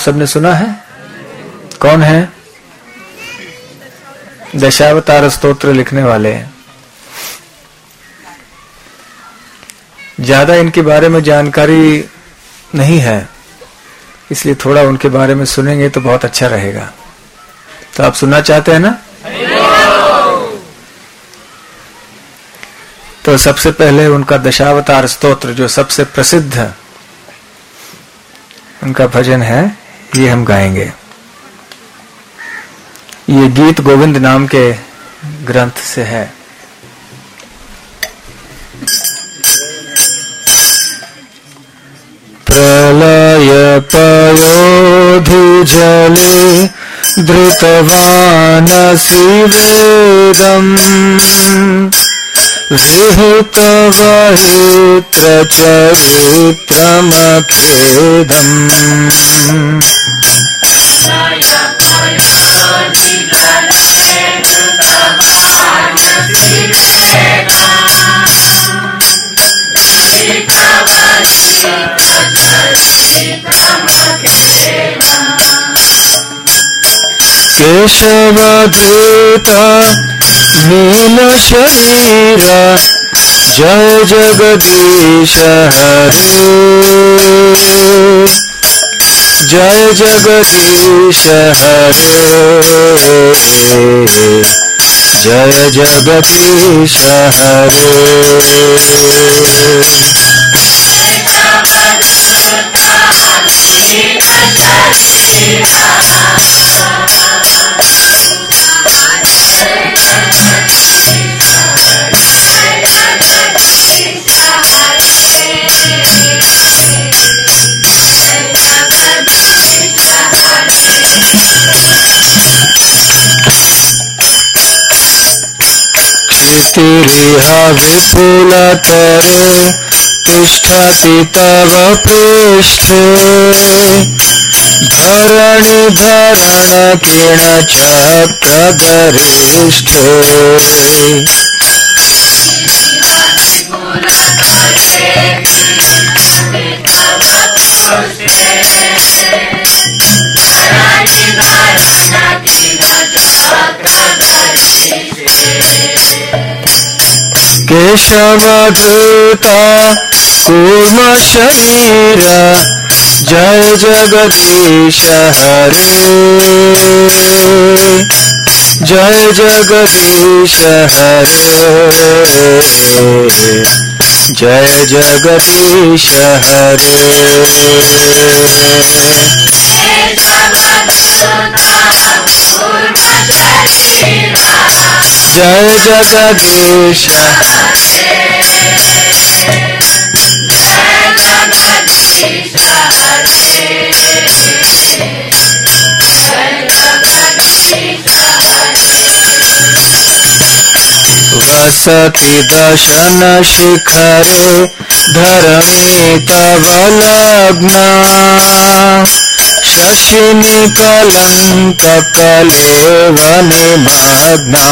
सबने सुना है? कौन है? दशावतार स्तोत्र लिखने वाले हैं। ज्यादा इनके बारे में जानकारी नहीं है, इसलिए थोड़ा उनके बारे में सुनेंगे तो बहुत अच्छा रहेगा। तो आप सुनना चाहते हैं ना? तो सबसे पहले उनका दशावतार स्तोत्र जो सबसे प्रसिद्ध उनका भजन है, ये हम गाएंगे। ये गीत गोविंद नाम के ग्रंथ से है। प्रलय पयोधि जले धृतवानसि वेदम् विहितवहित्र चरित्रमखेदम् केशवधृता नील शरीरा जय जगदीश हरे, जय जगदीश हरे, जय जगदीश हरे। क्षितिरिह विपुलतरे तिष्ठति तव पृष्ठे, धरणि धरण किण चक्रगरिष्ठे। केशवधृता कूर्म शरीरा जय जगदीश हरे, जय जगदीश हरे, जय जगदीश हरे। जय जगदीश वसति दशन शिखरे धरणी तव लग्ना, शशिनि कलंक कलेव निमग्ना।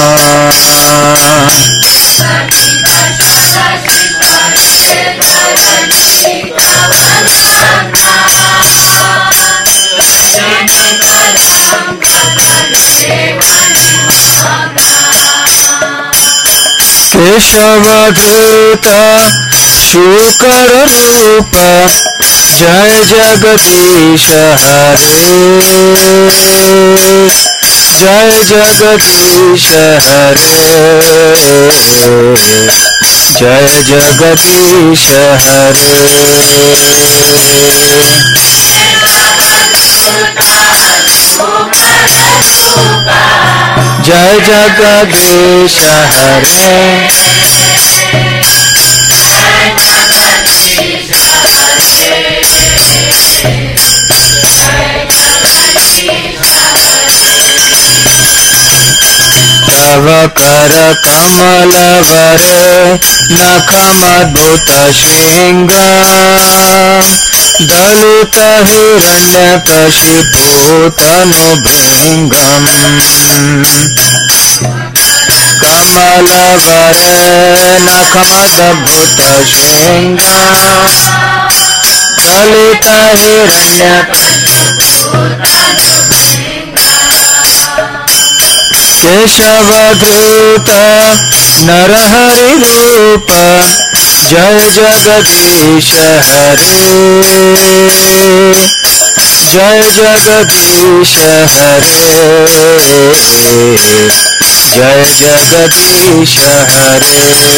केशवधृता शुकर रूप जय जगदीश हरे, जय जगदीश हरे, जय जगदीश हरे। जय जगदीश हरे, तव कर कमल वरे नखमद्भुत श्रृंग, दलित हिरण्यकशिपु तनु भृंगम्। कमल वरे नखमद्भुत श्रृंग, दलित हिरण्यकशिपु केशवधूत नरहरि रूप जय जगदीश हरे, जय जगदीश हरे, जय जगदीश हरे।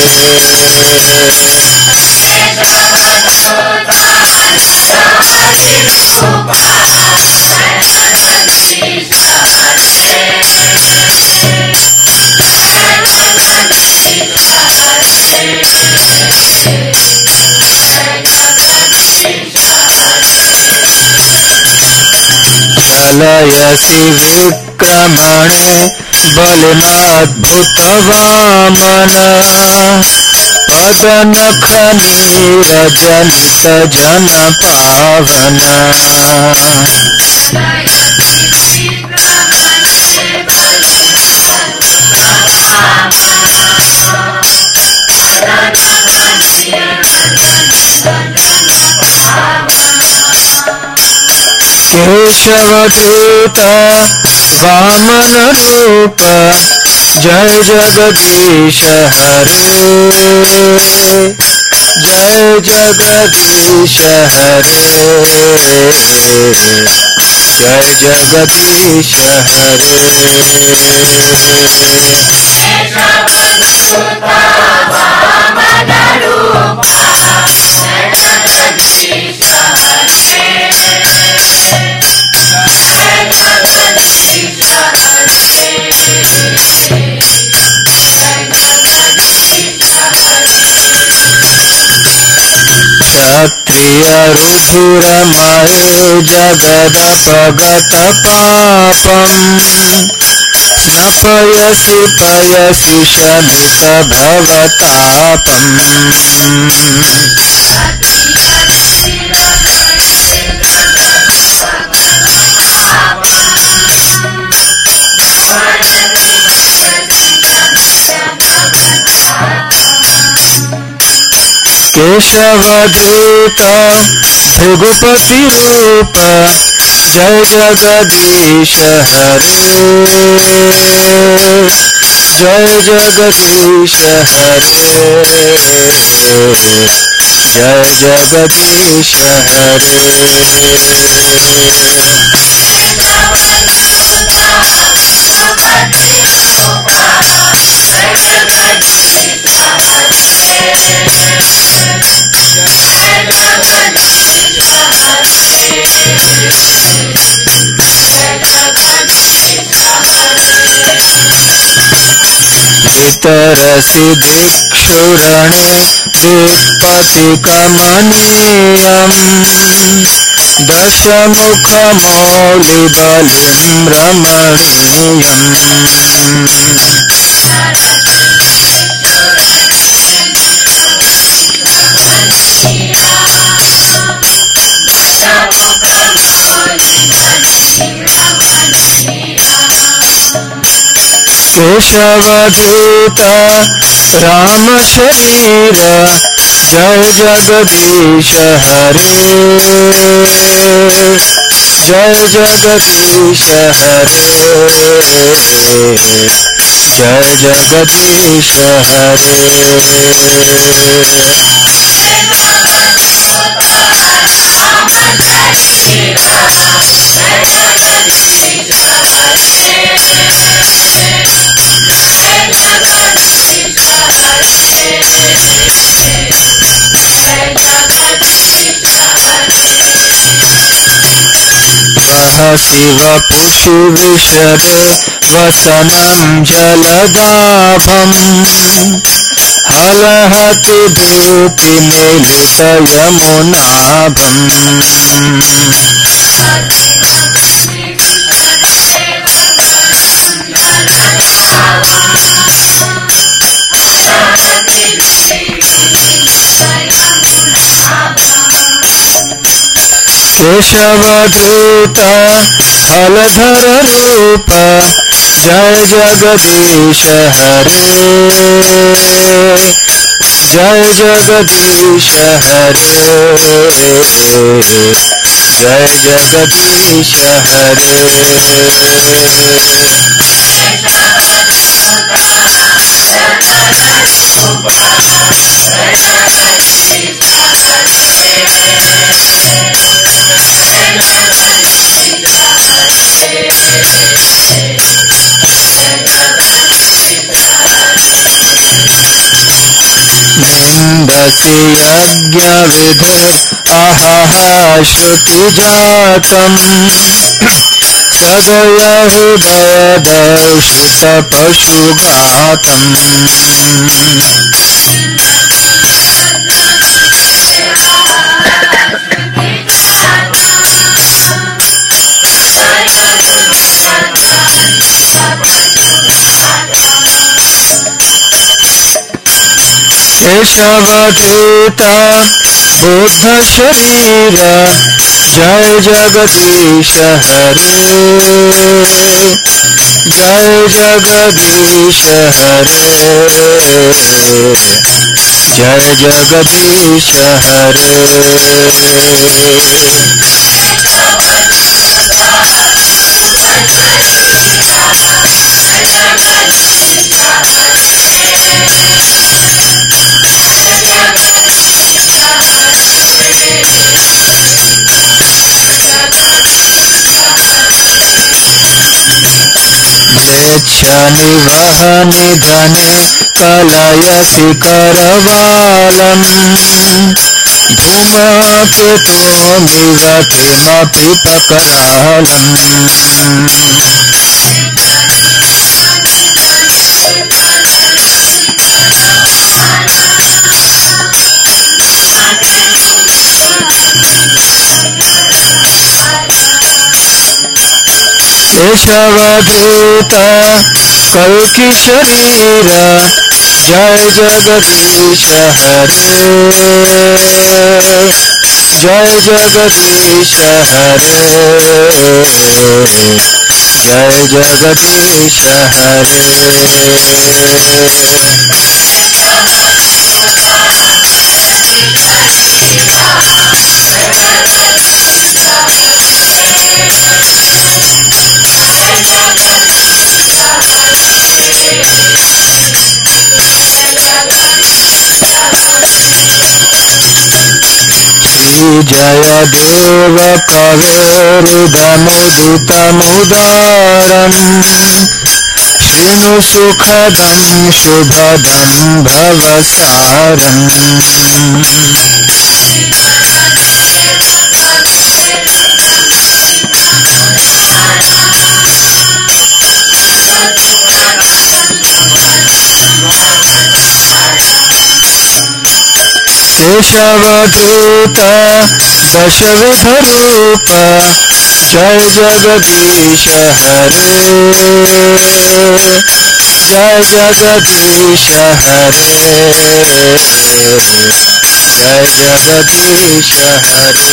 चलयसि विक्रमणे बलिनाद्भुत वामन, पदनख नीरजनित जन पावन। केशवधूत वामन रूप जय जगदीश हरे, जय जगदीश हरे, जय जगदीश हरे। क्षत्रिय रुधिरमये जगदपगत पापम्, स्नपयसि पयसि शमित भवतापम्। केशवधूत भृगुपति रूप जय जगदीश हरे, जय जगदीश हरे, जय जगदीश हरे। तरसि दिक्षुरणे दिक्पथिकमनीयम्, दशमुखमौलिबलिं रमणीयम्। केशवधूत राम शरीर जय जगदीश हरे, जय जगदीश हरे, जय जगदीश हरे। शिव पुषु विषदे वसनं जलदाभम्, हलहति भूति मिलित यमुनाभम्। केशवधूत हलधर रूप जय जगदीश हरे, जय जगदीश हरे, जय जगदीश हरे। निंदसि यज्ञ विधे अहह श्रुति जातम् सदयहृदय दर्शित पशुघातम्। केशवधूता बुद्ध शरीर जय जगदीश हरे। जय जगदीश हरे। जय जगदीश हरे। निवह निधने कलयसि करवालम् धूमकेतो निवतिमपि पकरालम्। केशवधूता कल्कि शरीर जय जगदीश हरे। जय जगदीश हरे। जय जगदीश हरे। जय देव कवेरुदमुदितमुदारम् शृणु सुखदं शुभदं भवसारम्। केशवधूता दशविध रूप जय जगदीश हरे। जय जगदीश हरे। जय जगदीश हरे।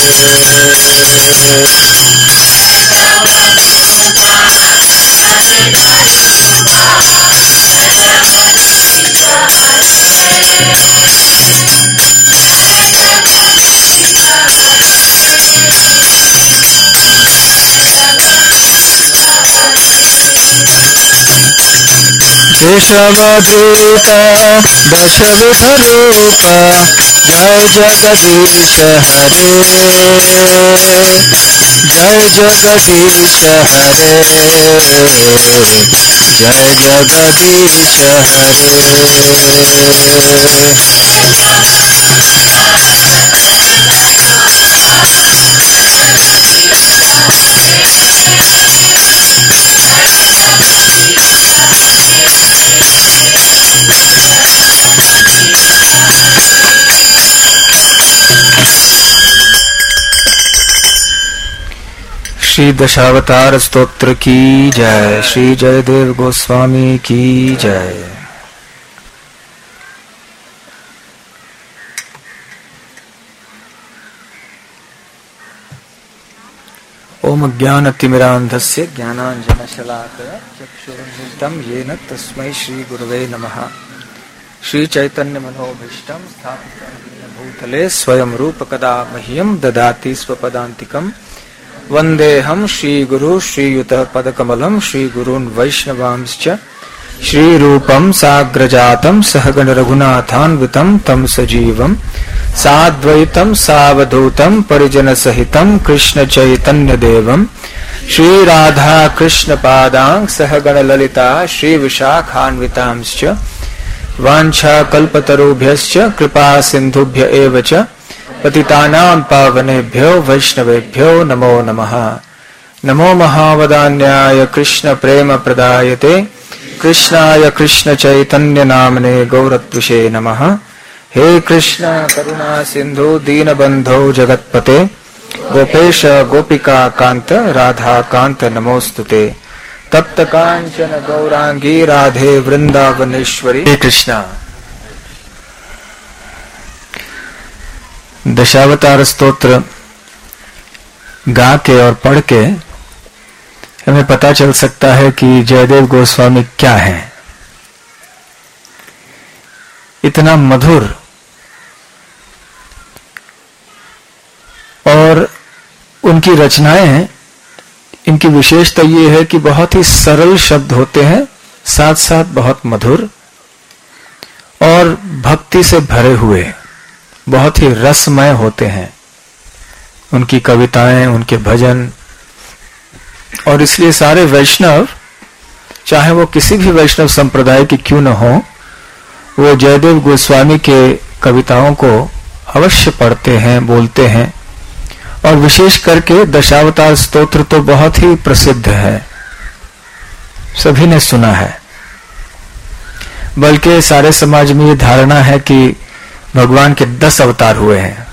केशवधूता दशविध रूप जय जगदीश हरे। जय जगदीश हरे। जय जगदीश हरे। श्री दशावतार स्तोत्र की जय। श्री जयदेव गोस्वामी की जय। ओम अज्ञानतिमिरान्धस्य ज्ञानाञ्जनशलाकया चक्षुरुन्मिलितं येन तस्मै श्री गुरवे नमः। श्री चैतन्य मनोभीष्टं स्थापितं भूतले स्वयं रूप कदा मह्यं ददाति स्वपदान्तिकम्। वंदेहम श्रीगुरु श्रीयुत पदकमलम श्रीगुरून् वैष्णवांश्च श्रीरूपम साग्रजातम सहगण रघुनाथान्वितम तम सजीवम साद्वैतम सावधूतम परिजन सहितम कृष्ण चैतन्य देवम श्री राधा कृष्ण पादां सहगण ललिता श्री विशाखान्वितांश्च वाञ्छा कल्पतरुभ्यश्च कृपा सिन्धुभ्य एव च पतितानां पावनेभ्यो वैष्णवेभ्यो नमो नमः। नमो महावदान्याय कृष्ण प्रेम प्रदायते कृष्णाय कृष्ण चैतन्य नामने गौरत्विषे नमः। हे कृष्ण करुणा सिंधु दीनबंधो जगत्पते गोपेश गोपिका कांत राधा कांत नमोस्तुते। तप्त कांचन गौरांगी राधे वृंदावनेश्वरी। हे कृष्णा। दशावतार स्तोत्र गा के और पढ़ के हमें पता चल सकता है कि जयदेव गोस्वामी क्या है। इतना मधुर और उनकी रचनाएं, इनकी विशेषता ये है कि बहुत ही सरल शब्द होते हैं, साथ साथ बहुत मधुर और भक्ति से भरे हुए, बहुत ही रसमय होते हैं उनकी कविताएं, उनके भजन। और इसलिए सारे वैष्णव, चाहे वो किसी भी वैष्णव संप्रदाय के क्यों न हो, वो जयदेव गोस्वामी के कविताओं को अवश्य पढ़ते हैं, बोलते हैं। और विशेष करके दशावतार स्तोत्र तो बहुत ही प्रसिद्ध है, सभी ने सुना है। बल्कि सारे समाज में ये धारणा है कि भगवान के 10 अवतार हुए हैं।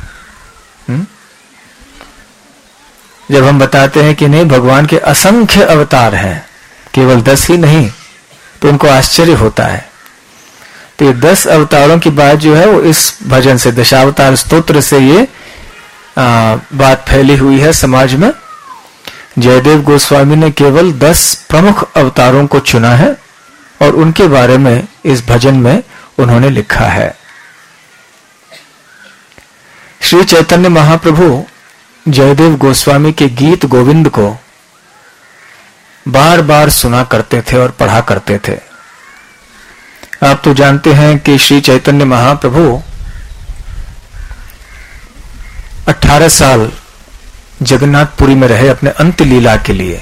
जब हम बताते हैं कि नहीं, भगवान के असंख्य अवतार हैं, केवल 10 ही नहीं, तो उनको आश्चर्य होता है। तो ये 10 अवतारों की बात जो है वो इस भजन से, दशावतार स्तोत्र से ये बात फैली हुई है समाज में। जयदेव गोस्वामी ने केवल 10 प्रमुख अवतारों को चुना है और उनके बारे में इस भजन में उन्होंने लिखा है। श्री चैतन्य महाप्रभु जयदेव गोस्वामी के गीत गोविंद को बार बार सुना करते थे और पढ़ा करते थे। आप तो जानते हैं कि श्री चैतन्य महाप्रभु 18 साल जगन्नाथपुरी में रहे अपने अंत्य लीला के लिए।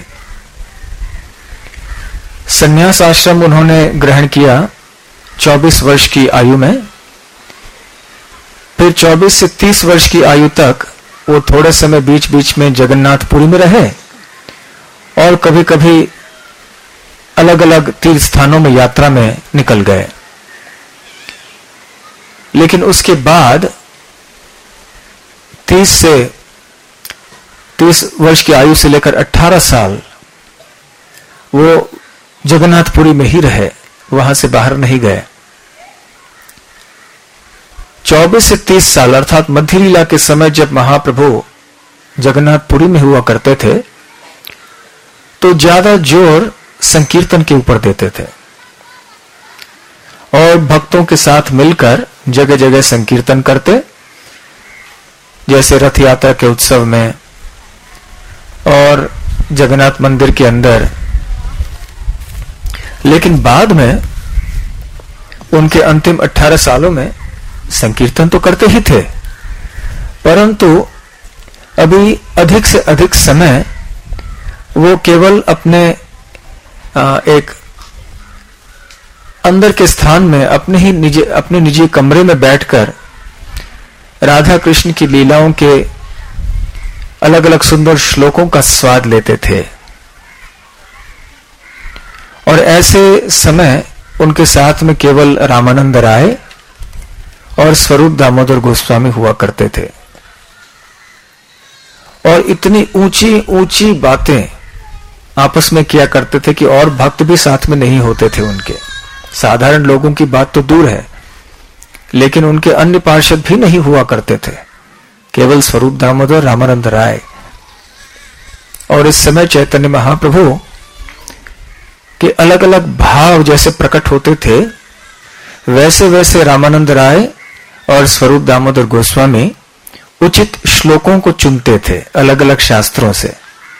संन्यास आश्रम उन्होंने ग्रहण किया 24 वर्ष की आयु में। फिर 24 से 30 वर्ष की आयु तक वो थोड़े समय बीच बीच में जगन्नाथपुरी में रहे और कभी कभी अलग अलग तीर्थ स्थानों में यात्रा में निकल गए। लेकिन उसके बाद 30 वर्ष की आयु से लेकर 18 साल वो जगन्नाथपुरी में ही रहे, वहां से बाहर नहीं गए। 24 से 30 साल अर्थात मध्य लीला के समय जब महाप्रभु जगन्नाथपुरी में हुआ करते थे तो ज्यादा जोर संकीर्तन के ऊपर देते थे और भक्तों के साथ मिलकर जगह जगह संकीर्तन करते, जैसे रथ यात्रा के उत्सव में और जगन्नाथ मंदिर के अंदर। लेकिन बाद में उनके अंतिम 18 सालों में संकीर्तन तो करते ही थे, परंतु अभी अधिक से अधिक समय वो केवल अपने एक अंदर के स्थान में अपने निजी कमरे में बैठकर राधा कृष्ण की लीलाओं के अलग अलग सुंदर श्लोकों का स्वाद लेते थे। और ऐसे समय उनके साथ में केवल रामानंद राय और स्वरूप दामोदर गोस्वामी हुआ करते थे। और इतनी ऊंची ऊंची बातें आपस में किया करते थे कि और भक्त भी साथ में नहीं होते थे उनके। साधारण लोगों की बात तो दूर है, लेकिन उनके अन्य पार्षद भी नहीं हुआ करते थे, केवल स्वरूप दामोदर रामानंद राय। और इस समय चैतन्य महाप्रभु के अलग अलग भाव जैसे प्रकट होते थे, वैसे वैसे रामानंद राय और स्वरूप दामोदर गोस्वामी उचित श्लोकों को चुनते थे अलग अलग शास्त्रों से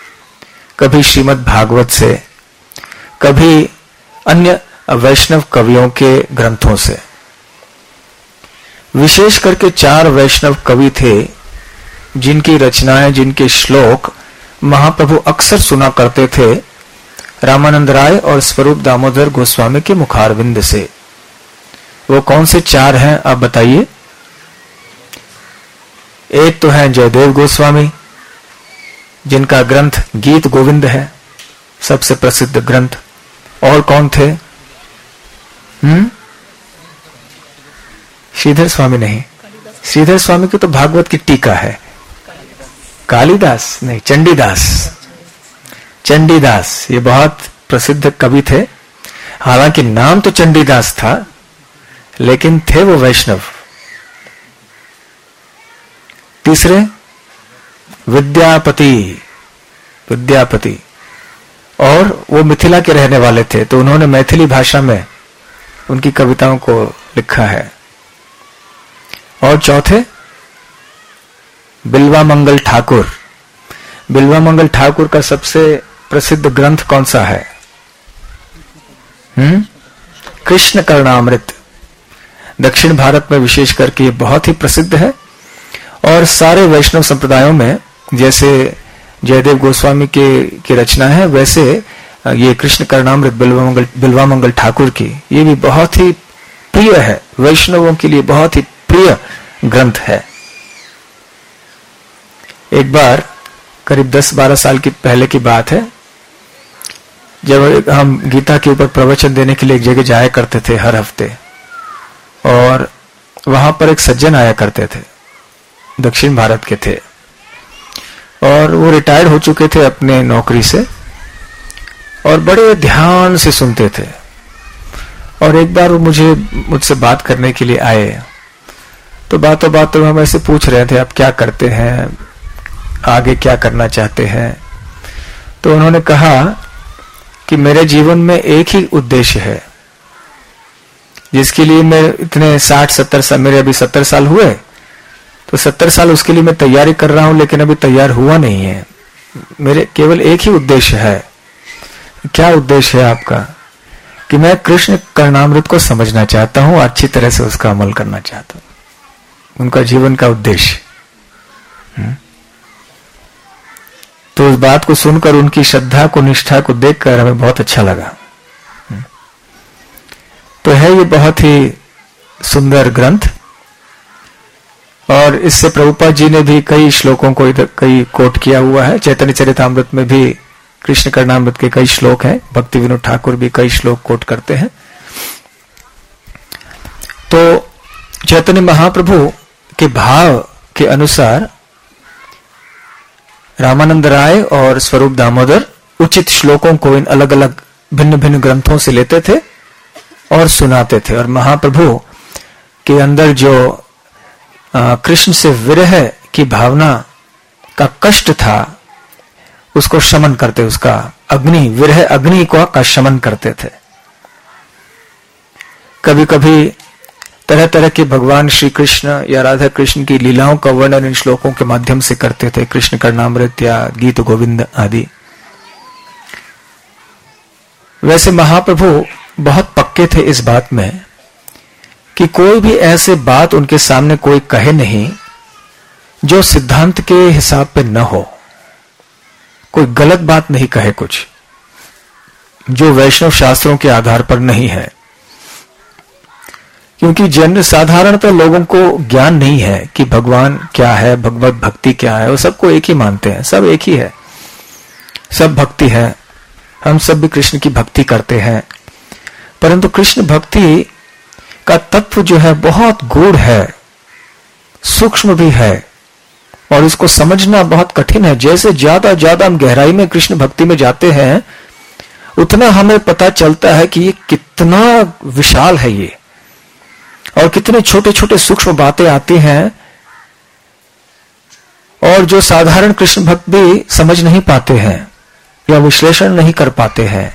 कभी श्रीमद् भागवत से, कभी अन्य वैष्णव कवियों के ग्रंथों से। विशेष करके 4 वैष्णव कवि थे जिनकी रचनाएं, जिनके श्लोक महाप्रभु अक्सर सुना करते थे रामानंद राय और स्वरूप दामोदर गोस्वामी के मुखारविंद से। वो कौन से 4 हैं आप बताइए? एक तो है जयदेव गोस्वामी, जिनका ग्रंथ गीत गोविंद है, सबसे प्रसिद्ध ग्रंथ। और कौन थे? श्रीधर स्वामी नहीं, श्रीधर स्वामी की तो भागवत की टीका है। कालिदास नहीं, चंडीदास। चंडीदास ये बहुत प्रसिद्ध कवि थे, हालांकि नाम तो चंडीदास था, लेकिन थे वो वैष्णव। तीसरे विद्यापति, विद्यापति, और वो मिथिला के रहने वाले थे, तो उन्होंने मैथिली भाषा में उनकी कविताओं को लिखा है। और चौथे बिल्वा मंगल ठाकुर। बिल्वा मंगल ठाकुर का सबसे प्रसिद्ध ग्रंथ कौन सा है? कृष्ण कर्णामृत। दक्षिण भारत में विशेष करके ये बहुत ही प्रसिद्ध है, और सारे वैष्णव संप्रदायों में जैसे जयदेव गोस्वामी की रचना है, वैसे ये कृष्ण कर्णामृत बिल्वा मंगल ठाकुर की, ये भी बहुत ही प्रिय है, वैष्णवों के लिए बहुत ही प्रिय ग्रंथ है। एक बार करीब 10-12 साल की पहले की बात है, जब हम गीता के ऊपर प्रवचन देने के लिए एक जगह जाया करते थे हर हफ्ते, और वहां पर एक सज्जन आया करते थे, दक्षिण भारत के थे, और वो रिटायर्ड हो चुके थे अपने नौकरी से, और बड़े ध्यान से सुनते थे। और एक बार वो मुझसे बात करने के लिए आए, तो बातों बातों में हम ऐसे पूछ रहे थे, आप क्या करते हैं, आगे क्या करना चाहते हैं? तो उन्होंने कहा कि मेरे जीवन में एक ही उद्देश्य है, जिसके लिए मैं इतने 60-70 साल, मेरे अभी 70 साल हुए, तो 70 साल उसके लिए मैं तैयारी कर रहा हूं, लेकिन अभी तैयार हुआ नहीं है। मेरे केवल एक ही उद्देश्य है। क्या उद्देश्य है आपका? कि मैं कृष्ण कर्णामृत को समझना चाहता हूं, अच्छी तरह से उसका अमल करना चाहता हूं। उनका जीवन का उद्देश्य। तो उस बात को सुनकर, उनकी श्रद्धा को, निष्ठा को देखकर हमें बहुत अच्छा लगा। तो है ये बहुत ही सुंदर ग्रंथ, और इससे प्रभुपाद जी ने भी कई श्लोकों को इधर कई कोट किया हुआ है। चैतन्य चरितामृत में भी कृष्ण कर्णामृत के कई श्लोक हैं, भक्ति विनोद ठाकुर भी कई श्लोक कोट करते हैं। तो चैतन्य महाप्रभु के भाव के अनुसार रामानंद राय और स्वरूप दामोदर उचित श्लोकों को इन अलग अलग भिन्न भिन्न ग्रंथों से लेते थे और सुनाते थे, और महाप्रभु के अंदर जो कृष्ण से विरह की भावना का कष्ट था, उसको शमन करते, उसका अग्नि, विरह अग्नि का शमन करते थे। कभी कभी तरह तरह के भगवान श्री कृष्ण या राधा कृष्ण की लीलाओं का वर्णन इन श्लोकों के माध्यम से करते थे, कृष्ण कर्णामृत या गीत गोविंद आदि। वैसे महाप्रभु बहुत पक्के थे इस बात में कि कोई भी ऐसे बात उनके सामने कोई कहे नहीं जो सिद्धांत के हिसाब पे न हो। कोई गलत बात नहीं कहे कुछ जो वैष्णव शास्त्रों के आधार पर नहीं है, क्योंकि जन साधारणतः लोगों को ज्ञान नहीं है कि भगवान क्या है, भगवत भक्ति क्या है। वो सबको एक ही मानते हैं, सब एक ही है, सब भक्ति है, हम सब भी कृष्ण की भक्ति करते हैं। परंतु कृष्ण भक्ति का तत्व जो है बहुत गूढ़ है, सूक्ष्म भी है, और इसको समझना बहुत कठिन है। जैसे ज्यादा ज्यादा हम गहराई में कृष्ण भक्ति में जाते हैं, उतना हमें पता चलता है कि ये कितना विशाल है ये, और कितने छोटे छोटे सूक्ष्म बातें आती हैं, और जो साधारण कृष्ण भक्त भी समझ नहीं पाते हैं या विश्लेषण नहीं कर पाते हैं।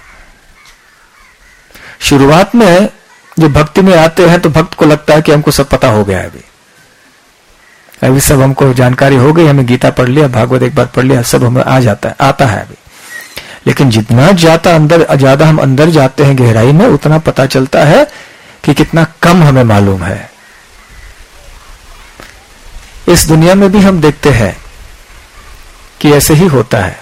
शुरुआत में जो भक्ति में आते हैं तो भक्त को लगता है कि हमको सब पता हो गया है, अभी सब हमको जानकारी हो गई, हमें गीता पढ़ लिया, भागवत एक बार पढ़ लिया, सब हमें आता है अभी। लेकिन जितना ज्यादा हम अंदर जाते हैं गहराई में, उतना पता चलता है कि कितना कम हमें मालूम है। इस दुनिया में भी हम देखते हैं कि ऐसे ही होता है।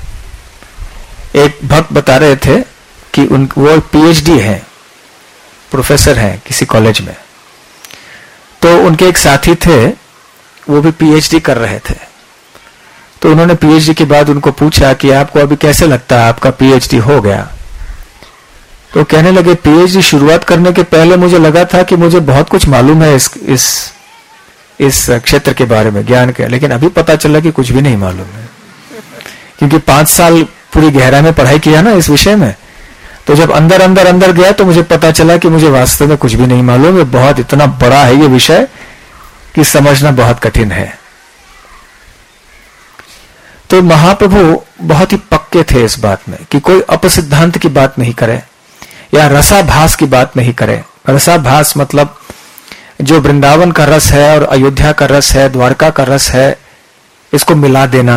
एक भक्त बता रहे थे कि वो पीएचडी है, प्रोफेसर हैं किसी कॉलेज में। तो उनके एक साथी थे, वो भी पीएचडी कर रहे थे। तो उन्होंने पीएचडी के बाद उनको पूछा कि आपको अभी कैसे लगता है, आपका पीएचडी हो गया? तो कहने लगे, पीएचडी शुरुआत करने के पहले मुझे लगा था कि मुझे बहुत कुछ मालूम है इस क्षेत्र के बारे में, ज्ञान के, लेकिन अभी पता चला कि कुछ भी नहीं मालूम है। क्योंकि 5 साल पूरी गहराई में पढ़ाई किया ना इस विषय में, तो जब अंदर गया तो मुझे पता चला कि मुझे वास्तव में कुछ भी नहीं मालूम। ये बहुत इतना बड़ा है ये विषय कि समझना बहुत कठिन है। तो महाप्रभु बहुत ही पक्के थे इस बात में कि कोई अपसिद्धांत की बात नहीं करे या रसाभास की बात नहीं करे। रसाभास मतलब जो वृंदावन का रस है और अयोध्या का रस है, द्वारका का रस है, इसको मिला देना।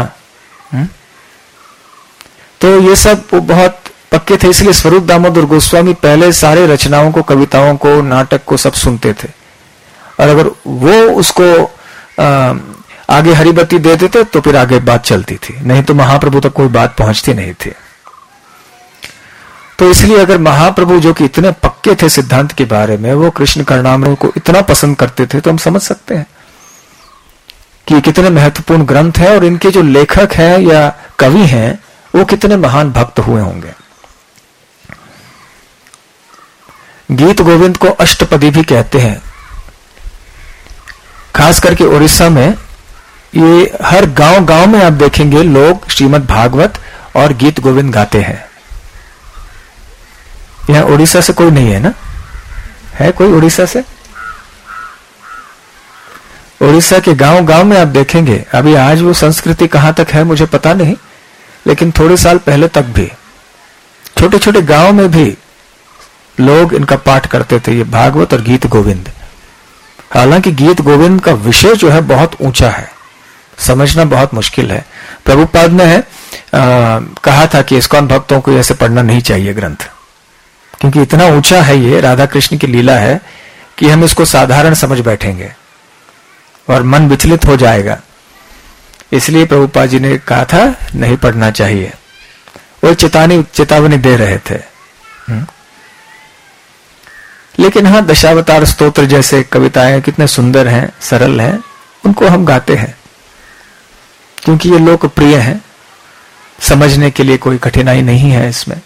तो ये सब वो बहुत पक्के थे। इसलिए स्वरूप दामोदर गोस्वामी पहले सारे रचनाओं को, कविताओं को, नाटक को सब सुनते थे, और अगर वो उसको आगे हरिबत्ती दे देते तो फिर आगे बात चलती थी, नहीं तो महाप्रभु तक कोई बात पहुंचती नहीं थी। तो इसलिए अगर महाप्रभु जो कि इतने पक्के थे सिद्धांत के बारे में, वो कृष्ण कर्णामृत को इतना पसंद करते थे, तो हम समझ सकते हैं कि कितने महत्वपूर्ण ग्रंथ है और इनके जो लेखक हैं या कवि हैं वो कितने महान भक्त हुए होंगे। गीत गोविंद को अष्टपदी भी कहते हैं। खास करके उड़ीसा में ये हर गांव में आप देखेंगे लोग श्रीमद् भागवत और गीत गोविंद गाते हैं। यहां उड़ीसा से कोई नहीं है ना? है कोई उड़ीसा से? उड़ीसा के गांव में आप देखेंगे। अभी आज वो संस्कृति कहां तक है मुझे पता नहीं, लेकिन थोड़े साल पहले तक भी छोटे छोटे गांव में भी लोग इनका पाठ करते थे, ये भागवत और गीत गोविंद। हालांकि गीत गोविंद का विषय जो है बहुत ऊंचा है, समझना बहुत मुश्किल है। प्रभुपाद ने कहा था कि इस्कॉन भक्तों को ऐसे पढ़ना नहीं चाहिए ग्रंथ, क्योंकि इतना ऊंचा है ये, राधा कृष्ण की लीला है कि हम इसको साधारण समझ बैठेंगे और मन विचलित हो जाएगा। इसलिए प्रभुपाद जी ने कहा था नहीं पढ़ना चाहिए। वो चेतावनी दे रहे थे। लेकिन हाँ, दशावतार स्तोत्र जैसे कविताएं कितने सुंदर हैं, सरल हैं, उनको हम गाते हैं क्योंकि ये लोकप्रिय हैं, समझने के लिए कोई कठिनाई नहीं है इसमें।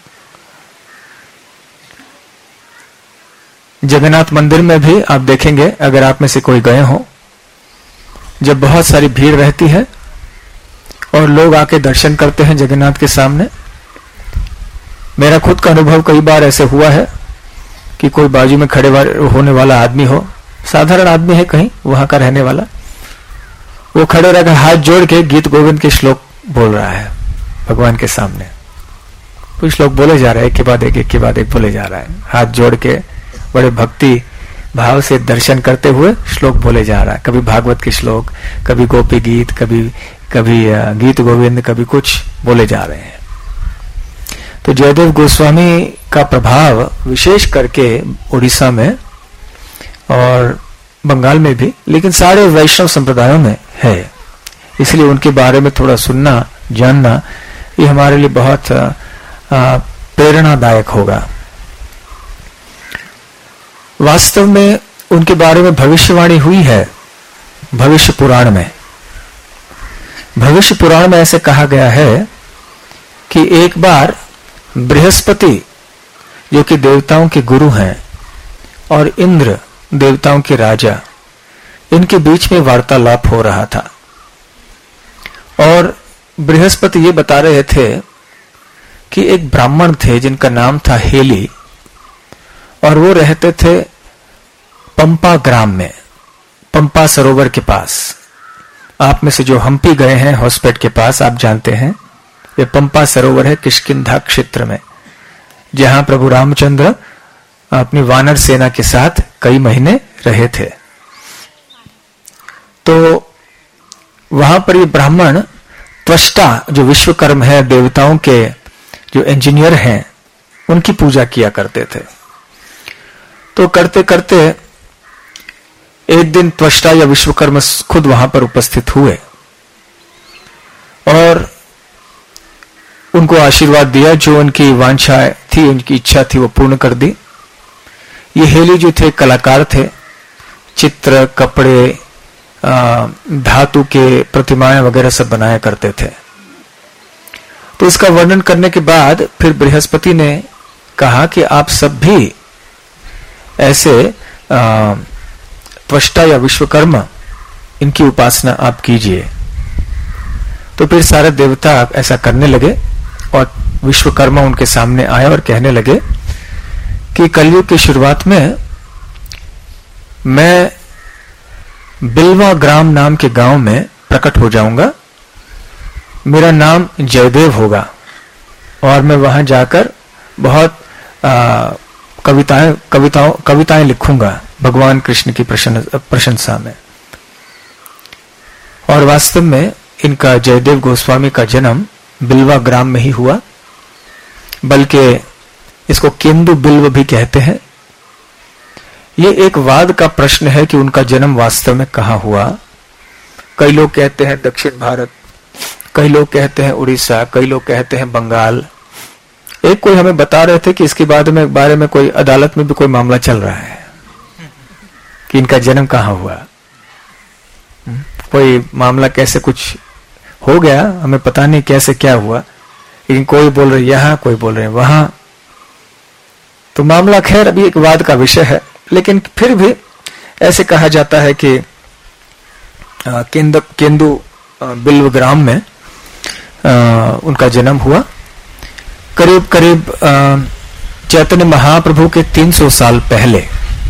जगन्नाथ मंदिर में भी आप देखेंगे, अगर आप में से कोई गए हो, जब बहुत सारी भीड़ रहती है और लोग आके दर्शन करते हैं जगन्नाथ के सामने, मेरा खुद का अनुभव कई बार ऐसे हुआ है कि कोई बाजू में खड़े होने वाला आदमी हो, साधारण आदमी है कहीं वहां का रहने वाला, वो खड़े रहकर हाथ जोड़ के गीत गोविंद के श्लोक बोल रहा है भगवान के सामने। कुछ श्लोक बोले जा रहे हैं, एक के बाद एक बोले जा रहा है, हाथ जोड़ के बड़े भक्ति भाव से दर्शन करते हुए श्लोक बोले जा रहा है। कभी भागवत के श्लोक, कभी गोपी गीत, कभी गीत गोविंद, कभी कुछ बोले जा रहे हैं। तो जयदेव गोस्वामी का प्रभाव विशेष करके उड़ीसा में और बंगाल में भी, लेकिन सारे वैष्णव संप्रदायों में है। इसलिए उनके बारे में थोड़ा सुनना, जानना, ये हमारे लिए बहुत प्रेरणादायक होगा। वास्तव में उनके बारे में भविष्यवाणी हुई है भविष्य पुराण में। भविष्य पुराण में ऐसे कहा गया है कि एक बार बृहस्पति जो कि देवताओं के गुरु हैं और इंद्र देवताओं के राजा, इनके बीच में वार्तालाप हो रहा था। और बृहस्पति ये बता रहे थे कि एक ब्राह्मण थे जिनका नाम था हेली, और वो रहते थे पंपा ग्राम में, पंपा सरोवर के पास। आप में से जो हम्पी गए हैं हॉस्पेट के पास, आप जानते हैं ये पंपा सरोवर है किष्किंधा क्षेत्र में, जहां प्रभु रामचंद्र अपनी वानर सेना के साथ कई महीने रहे थे। तो वहां पर ये ब्राह्मण त्वष्टा जो विश्वकर्म है, देवताओं के जो इंजीनियर हैं उनकी पूजा किया करते थे। तो करते करते एक दिन त्वष्टा या विश्वकर्मा खुद वहां पर उपस्थित हुए और उनको आशीर्वाद दिया। जो उनकी वांछा थी, उनकी इच्छा थी, वो पूर्ण कर दी। ये हेली जो थे कलाकार थे, चित्र, कपड़े, धातु के प्रतिमाएं वगैरह सब बनाया करते थे। तो इसका वर्णन करने के बाद फिर बृहस्पति ने कहा कि आप सब भी ऐसे त्वष्टा या विश्वकर्मा इनकी उपासना आप कीजिए। तो फिर सारे देवता ऐसा करने लगे और विश्वकर्मा उनके सामने आए और कहने लगे कि कलयुग की शुरुआत में मैं बिल्वा ग्राम नाम के गांव में प्रकट हो जाऊंगा। मेरा नाम जयदेव होगा और मैं वहां जाकर बहुत कविताएं लिखूंगा भगवान कृष्ण की प्रशंसा में। और वास्तव में इनका जयदेव गोस्वामी का जन्म बिल्वा ग्राम में ही हुआ, बल्कि इसको केंदु बिल्व भी कहते हैं। ये एक वाद का प्रश्न है कि उनका जन्म वास्तव में कहाँ हुआ। कई लोग कहते हैं दक्षिण भारत, कई लोग कहते हैं उड़ीसा, कई लोग कहते हैं बंगाल। एक कोई हमें बता रहे थे कि इसके बारे में कोई अदालत में भी कोई मामला चल रहा है कि इनका जन्म कहाँ हुआ। कोई मामला कैसे कुछ हो गया, हमें पता नहीं कैसे क्या हुआ, लेकिन कोई बोल रहे यहां, कोई बोल रहे वहां। तो मामला खैर अभी एक वाद का विषय है, लेकिन फिर भी ऐसे कहा जाता है कि केंदु बिल्व ग्राम में उनका जन्म हुआ। करीब करीब चैतन्य महाप्रभु के 300 साल पहले,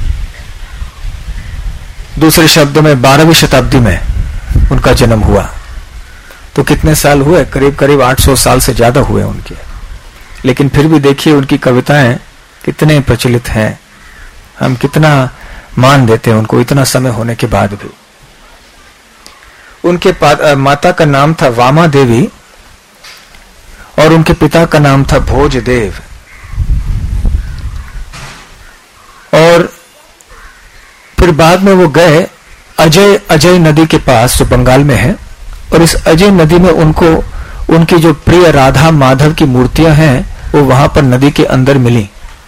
दूसरे शब्दों में 12वीं शताब्दी में उनका जन्म हुआ। तो कितने साल हुए? करीब करीब 800 साल से ज्यादा हुए उनके। लेकिन फिर भी देखिए उनकी कविताएं कितने प्रचलित हैं, हम कितना मान देते हैं उनको इतना समय होने के बाद भी। उनके माता का नाम था वामा देवी और उनके पिता का नाम था भोजदेव। और फिर बाद में वो गए अजय नदी के पास जो बंगाल में है, और इस अजय नदी में उनको उनकी जो प्रिय राधा माधव की मूर्तियां हैं वो वहां पर नदी के अंदर मिली।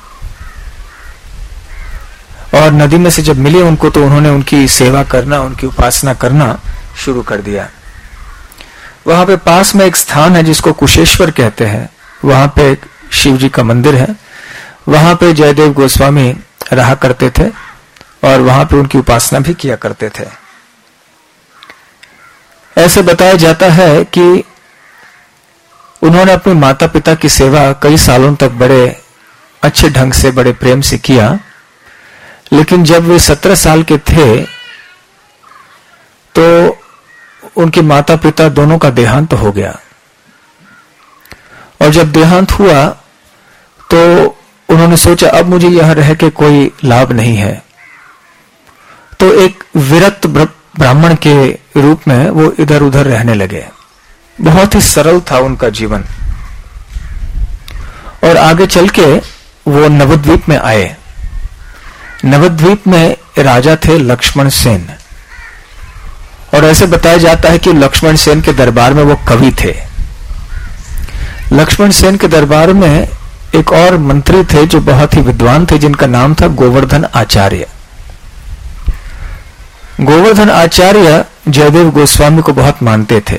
और नदी में से जब मिली उनको तो उन्होंने उनकी सेवा करना, उनकी उपासना करना शुरू कर दिया। वहां पे पास में एक स्थान है जिसको कुशेश्वर कहते हैं, वहां पे एक शिव जी का मंदिर है। वहां पे जयदेव गोस्वामी रहा करते थे और वहां पे उनकी उपासना भी किया करते थे। ऐसे बताया जाता है कि उन्होंने अपने माता पिता की सेवा कई सालों तक बड़े अच्छे ढंग से, बड़े प्रेम से किया। लेकिन जब वे 17 साल के थे तो उनके माता पिता दोनों का देहांत हो गया। और जब देहांत हुआ तो उन्होंने सोचा अब मुझे यहां रह के कोई लाभ नहीं है। तो एक विरक्त ब्राह्मण के रूप में वो इधर उधर रहने लगे। बहुत ही सरल था उनका जीवन। और आगे चल के वो नवद्वीप में आए। नवद्वीप में राजा थे लक्ष्मण सेन, और ऐसे बताया जाता है कि लक्ष्मण सेन के दरबार में वो कवि थे। लक्ष्मण सेन के दरबार में एक और मंत्री थे जो बहुत ही विद्वान थे, जिनका नाम था गोवर्धन आचार्य। गोवर्धन आचार्य जयदेव गोस्वामी को बहुत मानते थे।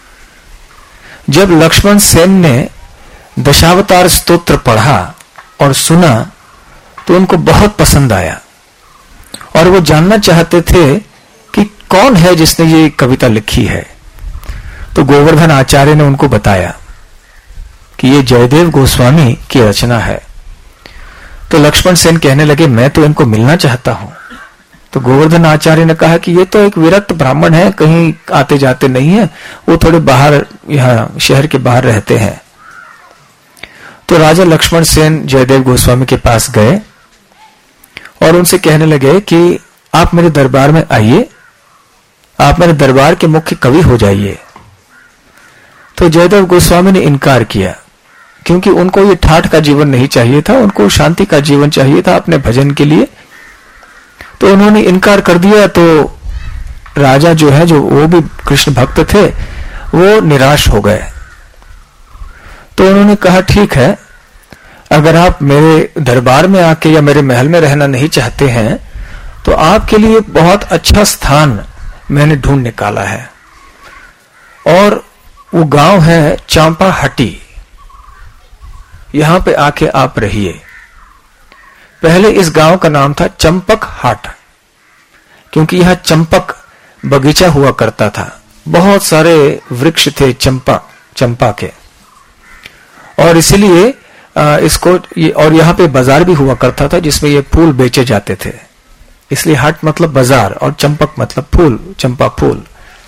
जब लक्ष्मण सेन ने दशावतार स्तोत्र पढ़ा और सुना तो उनको बहुत पसंद आया और वो जानना चाहते थे कि कौन है जिसने ये कविता लिखी है। तो गोवर्धन आचार्य ने उनको बताया कि ये जयदेव गोस्वामी की रचना है। तो लक्ष्मण सेन कहने लगे मैं तो इनको मिलना चाहता हूं। तो गोवर्धन आचार्य ने कहा कि ये तो एक विरक्त ब्राह्मण है, कहीं आते जाते नहीं है, वो थोड़े बाहर, यहां शहर के बाहर रहते हैं। तो राजा लक्ष्मण सेन जयदेव गोस्वामी के पास गए और उनसे कहने लगे कि आप मेरे दरबार में आइए, आप मेरे दरबार के मुख्य कवि हो जाइए। तो जयदेव गोस्वामी ने इनकार किया क्योंकि उनको ये ठाठ का जीवन नहीं चाहिए था, उनको शांति का जीवन चाहिए था अपने भजन के लिए। तो उन्होंने इनकार कर दिया। तो राजा जो है, जो वो भी कृष्ण भक्त थे, वो निराश हो गए। तो उन्होंने कहा ठीक है, अगर आप मेरे दरबार में आके या मेरे महल में रहना नहीं चाहते हैं तो आपके लिए बहुत अच्छा स्थान मैंने ढूंढ निकाला है, और वो गांव है चंपाहटी। यहां पे आके आप रहिए। पहले इस गांव का नाम था चंपक हाट, क्योंकि यहां चंपक बगीचा हुआ करता था, बहुत सारे वृक्ष थे चंपा के, और इसलिए इसको और यहाँ पे बाजार भी हुआ करता था जिसमें ये फूल बेचे जाते थे, इसलिए हाट मतलब बाजार और चंपक मतलब फूल, चंपा फूल।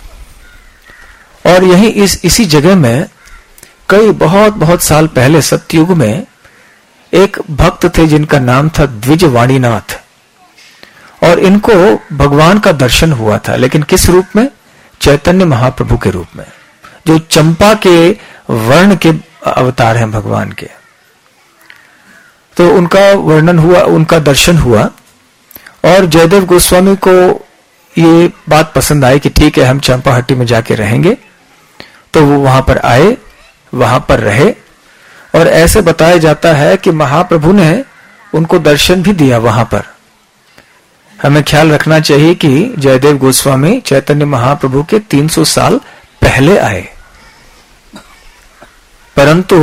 और यही इसी जगह में कई बहुत साल पहले सतयुग में एक भक्त थे जिनका नाम था द्विजवाणीनाथ, और इनको भगवान का दर्शन हुआ था, लेकिन किस रूप में? चैतन्य महाप्रभु के रूप में, जो चंपा के वर्ण के अवतार हैं भगवान के। तो उनका वर्णन हुआ, उनका दर्शन हुआ, और जयदेव गोस्वामी को ये बात पसंद आई कि ठीक है, हम चंपाहट्टी में जाके रहेंगे। तो वो वहां पर आए, वहां पर रहे, और ऐसे बताया जाता है कि महाप्रभु ने उनको दर्शन भी दिया वहां पर। हमें ख्याल रखना चाहिए कि जयदेव गोस्वामी चैतन्य महाप्रभु के 300 साल पहले आए, परंतु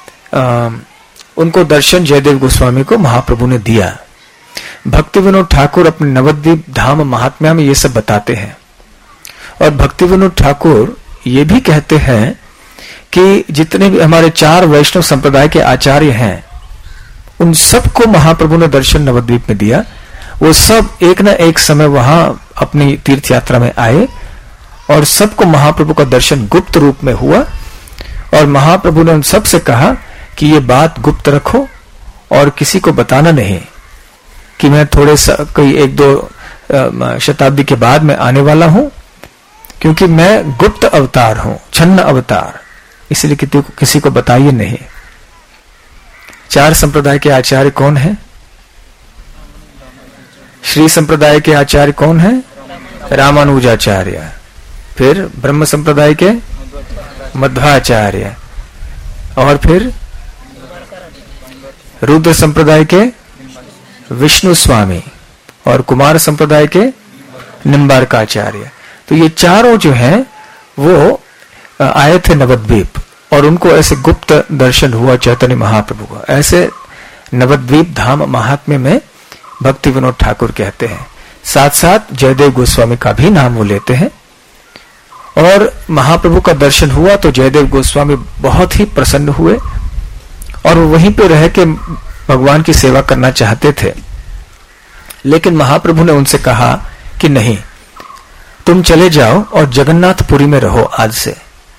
उनको दर्शन जयदेव गोस्वामी को महाप्रभु ने दिया। भक्ति विनोद ठाकुर अपने नवद्वीप धाम महात्म्य में ये सब बताते हैं, और भक्ति विनोद ठाकुर ये भी कहते हैं कि जितने भी हमारे 4 वैष्णव संप्रदाय के आचार्य हैं, उन सबको महाप्रभु ने दर्शन नवद्वीप में दिया। वो सब एक न एक समय वहां अपनी तीर्थ यात्रा में आए, और सबको महाप्रभु का दर्शन गुप्त रूप में हुआ, और महाप्रभु ने उन सबसे कहा कि ये बात गुप्त रखो और किसी को बताना नहीं, कि मैं कोई 1-2 शताब्दी के बाद में आने वाला हूं, क्योंकि मैं गुप्त अवतार हूं, छन्न अवतार, इसलिए किसी को बताइए नहीं। 4 संप्रदाय के आचार्य कौन हैं? श्री संप्रदाय के आचार्य कौन हैं? रामानुजाचार्य। फिर ब्रह्म संप्रदाय के मध्वाचार्य, और फिर रुद्र संप्रदाय के विष्णु स्वामी, और कुमार संप्रदाय के निम्बार्काचार्य। तो ये चारों जो हैं वो आए थे नवद्वीप, और उनको ऐसे गुप्त दर्शन हुआ चैतन्य महाप्रभु का। ऐसे नवद्वीप धाम महात्म्य में भक्ति विनोद ठाकुर कहते हैं। साथ साथ जयदेव गोस्वामी का भी नाम वो लेते हैं, और महाप्रभु का दर्शन हुआ तो जयदेव गोस्वामी बहुत ही प्रसन्न हुए, और वो वहीं पे रह के भगवान की सेवा करना चाहते थे। लेकिन महाप्रभु ने उनसे कहा कि नहीं, तुम चले जाओ और जगन्नाथपुरी में रहो आज से।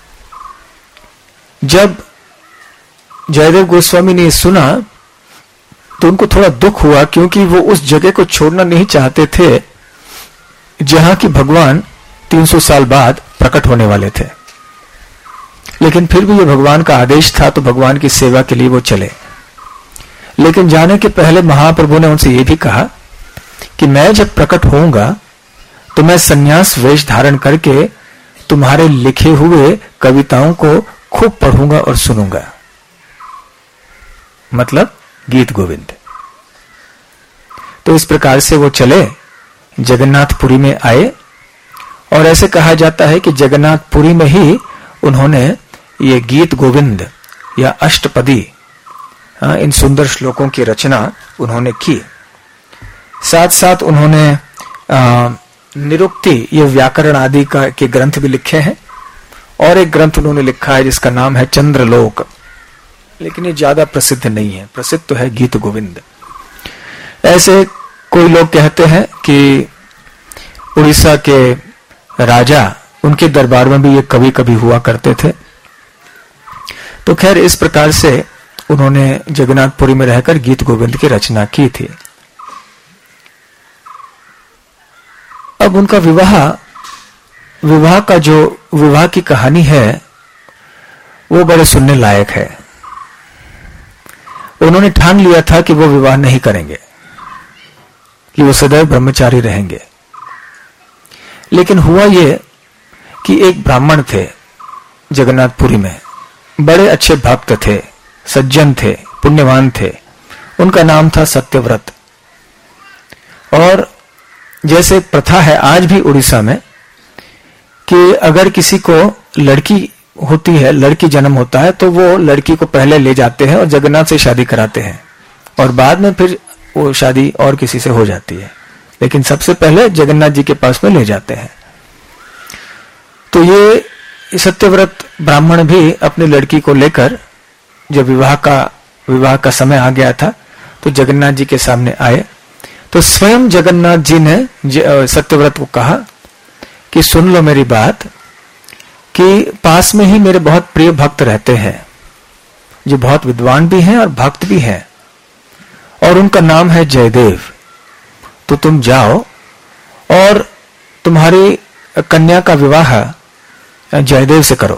जब जयदेव गोस्वामी ने सुना तो उनको थोड़ा दुख हुआ, क्योंकि वो उस जगह को छोड़ना नहीं चाहते थे जहां की भगवान 300 साल बाद प्रकट होने वाले थे। लेकिन फिर भी ये भगवान का आदेश था, तो भगवान की सेवा के लिए वो चले। लेकिन जाने के पहले महाप्रभु ने उनसे ये भी कहा कि मैं जब प्रकट होऊंगा तो मैं संन्यास वेश धारण करके तुम्हारे लिखे हुए कविताओं को खूब पढ़ूंगा और सुनूंगा, मतलब गीत गोविंद। तो इस प्रकार से वो चले, जगन्नाथपुरी में आए, और ऐसे कहा जाता है कि जगन्नाथपुरी में ही उन्होंने ये गीत गोविंद या अष्टपदी, इन सुंदर श्लोकों की रचना उन्होंने की। साथ साथ उन्होंने निरुक्ति, ये व्याकरण आदि के ग्रंथ भी लिखे हैं, और एक ग्रंथ उन्होंने लिखा है जिसका नाम है चंद्रलोक, लेकिन ये ज्यादा प्रसिद्ध नहीं है। प्रसिद्ध तो है गीत गोविंद। ऐसे कोई लोग कहते हैं कि उड़ीसा के राजा, उनके दरबार में भी ये कभी कभी हुआ करते थे। तो खैर इस प्रकार से उन्होंने जगन्नाथपुरी में रहकर गीत गोविंद की रचना की थी। अब उनका विवाह का जो विवाह की कहानी है वो बड़े सुनने लायक है। उन्होंने ठान लिया था कि वो विवाह नहीं करेंगे, कि वो सदैव ब्रह्मचारी रहेंगे। लेकिन हुआ ये कि एक ब्राह्मण थे जगन्नाथपुरी में, बड़े अच्छे भक्त थे, सज्जन थे, पुण्यवान थे। उनका नाम था सत्यव्रत। और जैसे प्रथा है आज भी उड़ीसा में कि अगर किसी को लड़की होती है, लड़की जन्म होता है, तो वो लड़की को पहले ले जाते हैं और जगन्नाथ से शादी कराते हैं, और बाद में फिर वो शादी और किसी से हो जाती है, लेकिन सबसे पहले जगन्नाथ जी के पास में ले जाते हैं। तो ये सत्यव्रत ब्राह्मण भी अपनी लड़की को लेकर जब विवाह का समय आ गया था तो जगन्नाथ जी के सामने आए। तो स्वयं जगन्नाथ जी ने सत्यव्रत को कहा कि सुन लो मेरी बात, कि पास में ही मेरे बहुत प्रिय भक्त रहते हैं, जो बहुत विद्वान भी हैं और भक्त भी हैं, और उनका नाम है जयदेव। तो तुम जाओ और तुम्हारी कन्या का विवाह जयदेव से करो।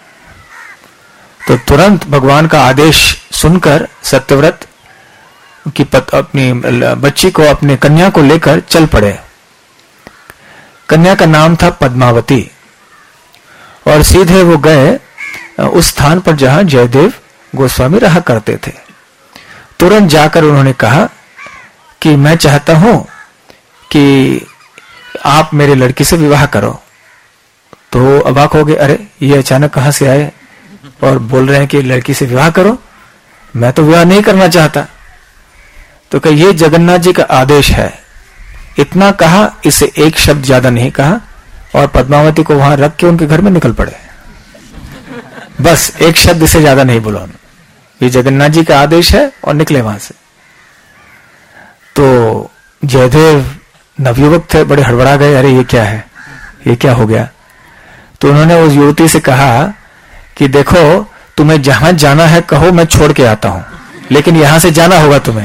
तो तुरंत भगवान का आदेश सुनकर सत्यव्रत की अपनी बच्ची को, अपनी कन्या को लेकर चल पड़े। कन्या का नाम था पद्मावती, और सीधे वो गए उस स्थान पर जहां जयदेव गोस्वामी रहा करते थे। तुरंत जाकर उन्होंने कहा कि मैं चाहता हूं कि आप मेरे लड़की से विवाह करो। तो अवाक हो गए, अरे ये अचानक कहां से आए और बोल रहे हैं कि लड़की से विवाह करो, मैं तो विवाह नहीं करना चाहता। तो कहा ये जगन्नाथ जी का आदेश है। इतना कहा, इससे एक शब्द ज्यादा नहीं कहा, और पद्मावती को वहां रख के उनके घर में निकल पड़े। बस एक शब्द इससे ज्यादा नहीं बोला उन्होंने, ये जगन्नाथ जी का आदेश है, और निकले वहां से। तो जयदेव नवयुवक थे, बड़े हड़बड़ा गए, अरे ये क्या है, ये क्या हो गया। तो उन्होंने उस युवती से कहा कि देखो तुम्हें जहां जाना है कहो, मैं छोड़ के आता हूं, लेकिन यहां से जाना होगा तुम्हें।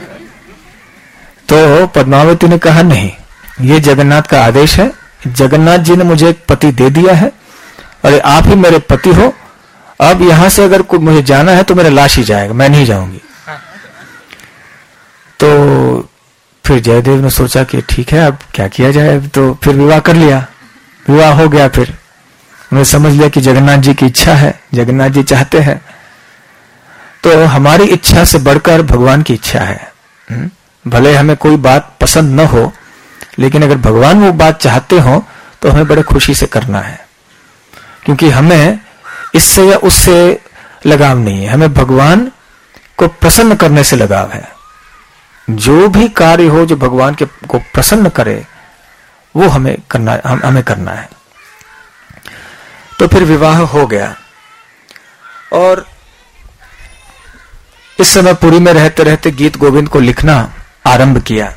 तो पद्मावती ने कहा नहीं, ये जगन्नाथ का आदेश है, जगन्नाथ जी ने मुझे एक पति दे दिया है और आप ही मेरे पति हो। अब यहां से अगर मुझे जाना है तो मेरा लाश ही जाएगा, मैं नहीं जाऊंगी। तो फिर जयदेव ने सोचा कि ठीक है अब क्या किया जाए, तो फिर विवाह कर लिया। विवाह हो गया, फिर उन्होंने समझ लिया कि जगन्नाथ जी की इच्छा है, जगन्नाथ जी चाहते हैं। तो हमारी इच्छा से बढ़कर भगवान की इच्छा है। भले हमें कोई बात पसंद न हो, लेकिन अगर भगवान वो बात चाहते हो तो हमें बड़े खुशी से करना है, क्योंकि हमें इससे या उससे लगाव नहीं है, हमें भगवान को प्रसन्न करने से लगाव है। जो भी कार्य हो जो भगवान को प्रसन्न करे वो हमें करना है। तो फिर विवाह हो गया, और इस समय पुरी में रहते रहते गीत गोविंद को लिखना आरंभ किया,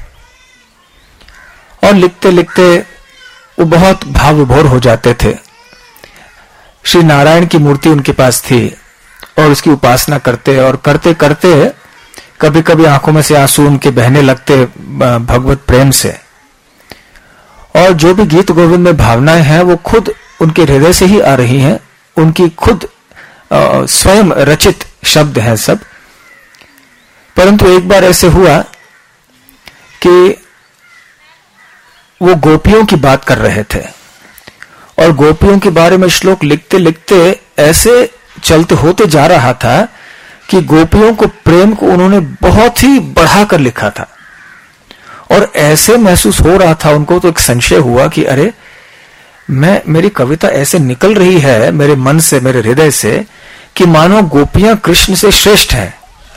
और लिखते लिखते वो बहुत भाव विभोर हो जाते थे। श्री नारायण की मूर्ति उनके पास थी और उसकी उपासना करते, और करते करते कभी कभी आंखों में से आंसू उनके बहने लगते भगवत प्रेम से। और जो भी गीत गोविंद में भावनाएं हैं वो खुद उनके हृदय से ही आ रही हैं, उनकी खुद स्वयं रचित शब्द हैं सब। परंतु एक बार ऐसे हुआ कि वो गोपियों की बात कर रहे थे, और गोपियों के बारे में श्लोक लिखते लिखते ऐसे चलते होते जा रहा था कि गोपियों को प्रेम को उन्होंने बहुत ही बढ़ाकर लिखा था। और ऐसे महसूस हो रहा था उनको, तो एक संशय हुआ कि अरे मेरी कविता ऐसे निकल रही है मेरे मन से, मेरे हृदय से, कि मानो गोपियां कृष्ण से श्रेष्ठ है।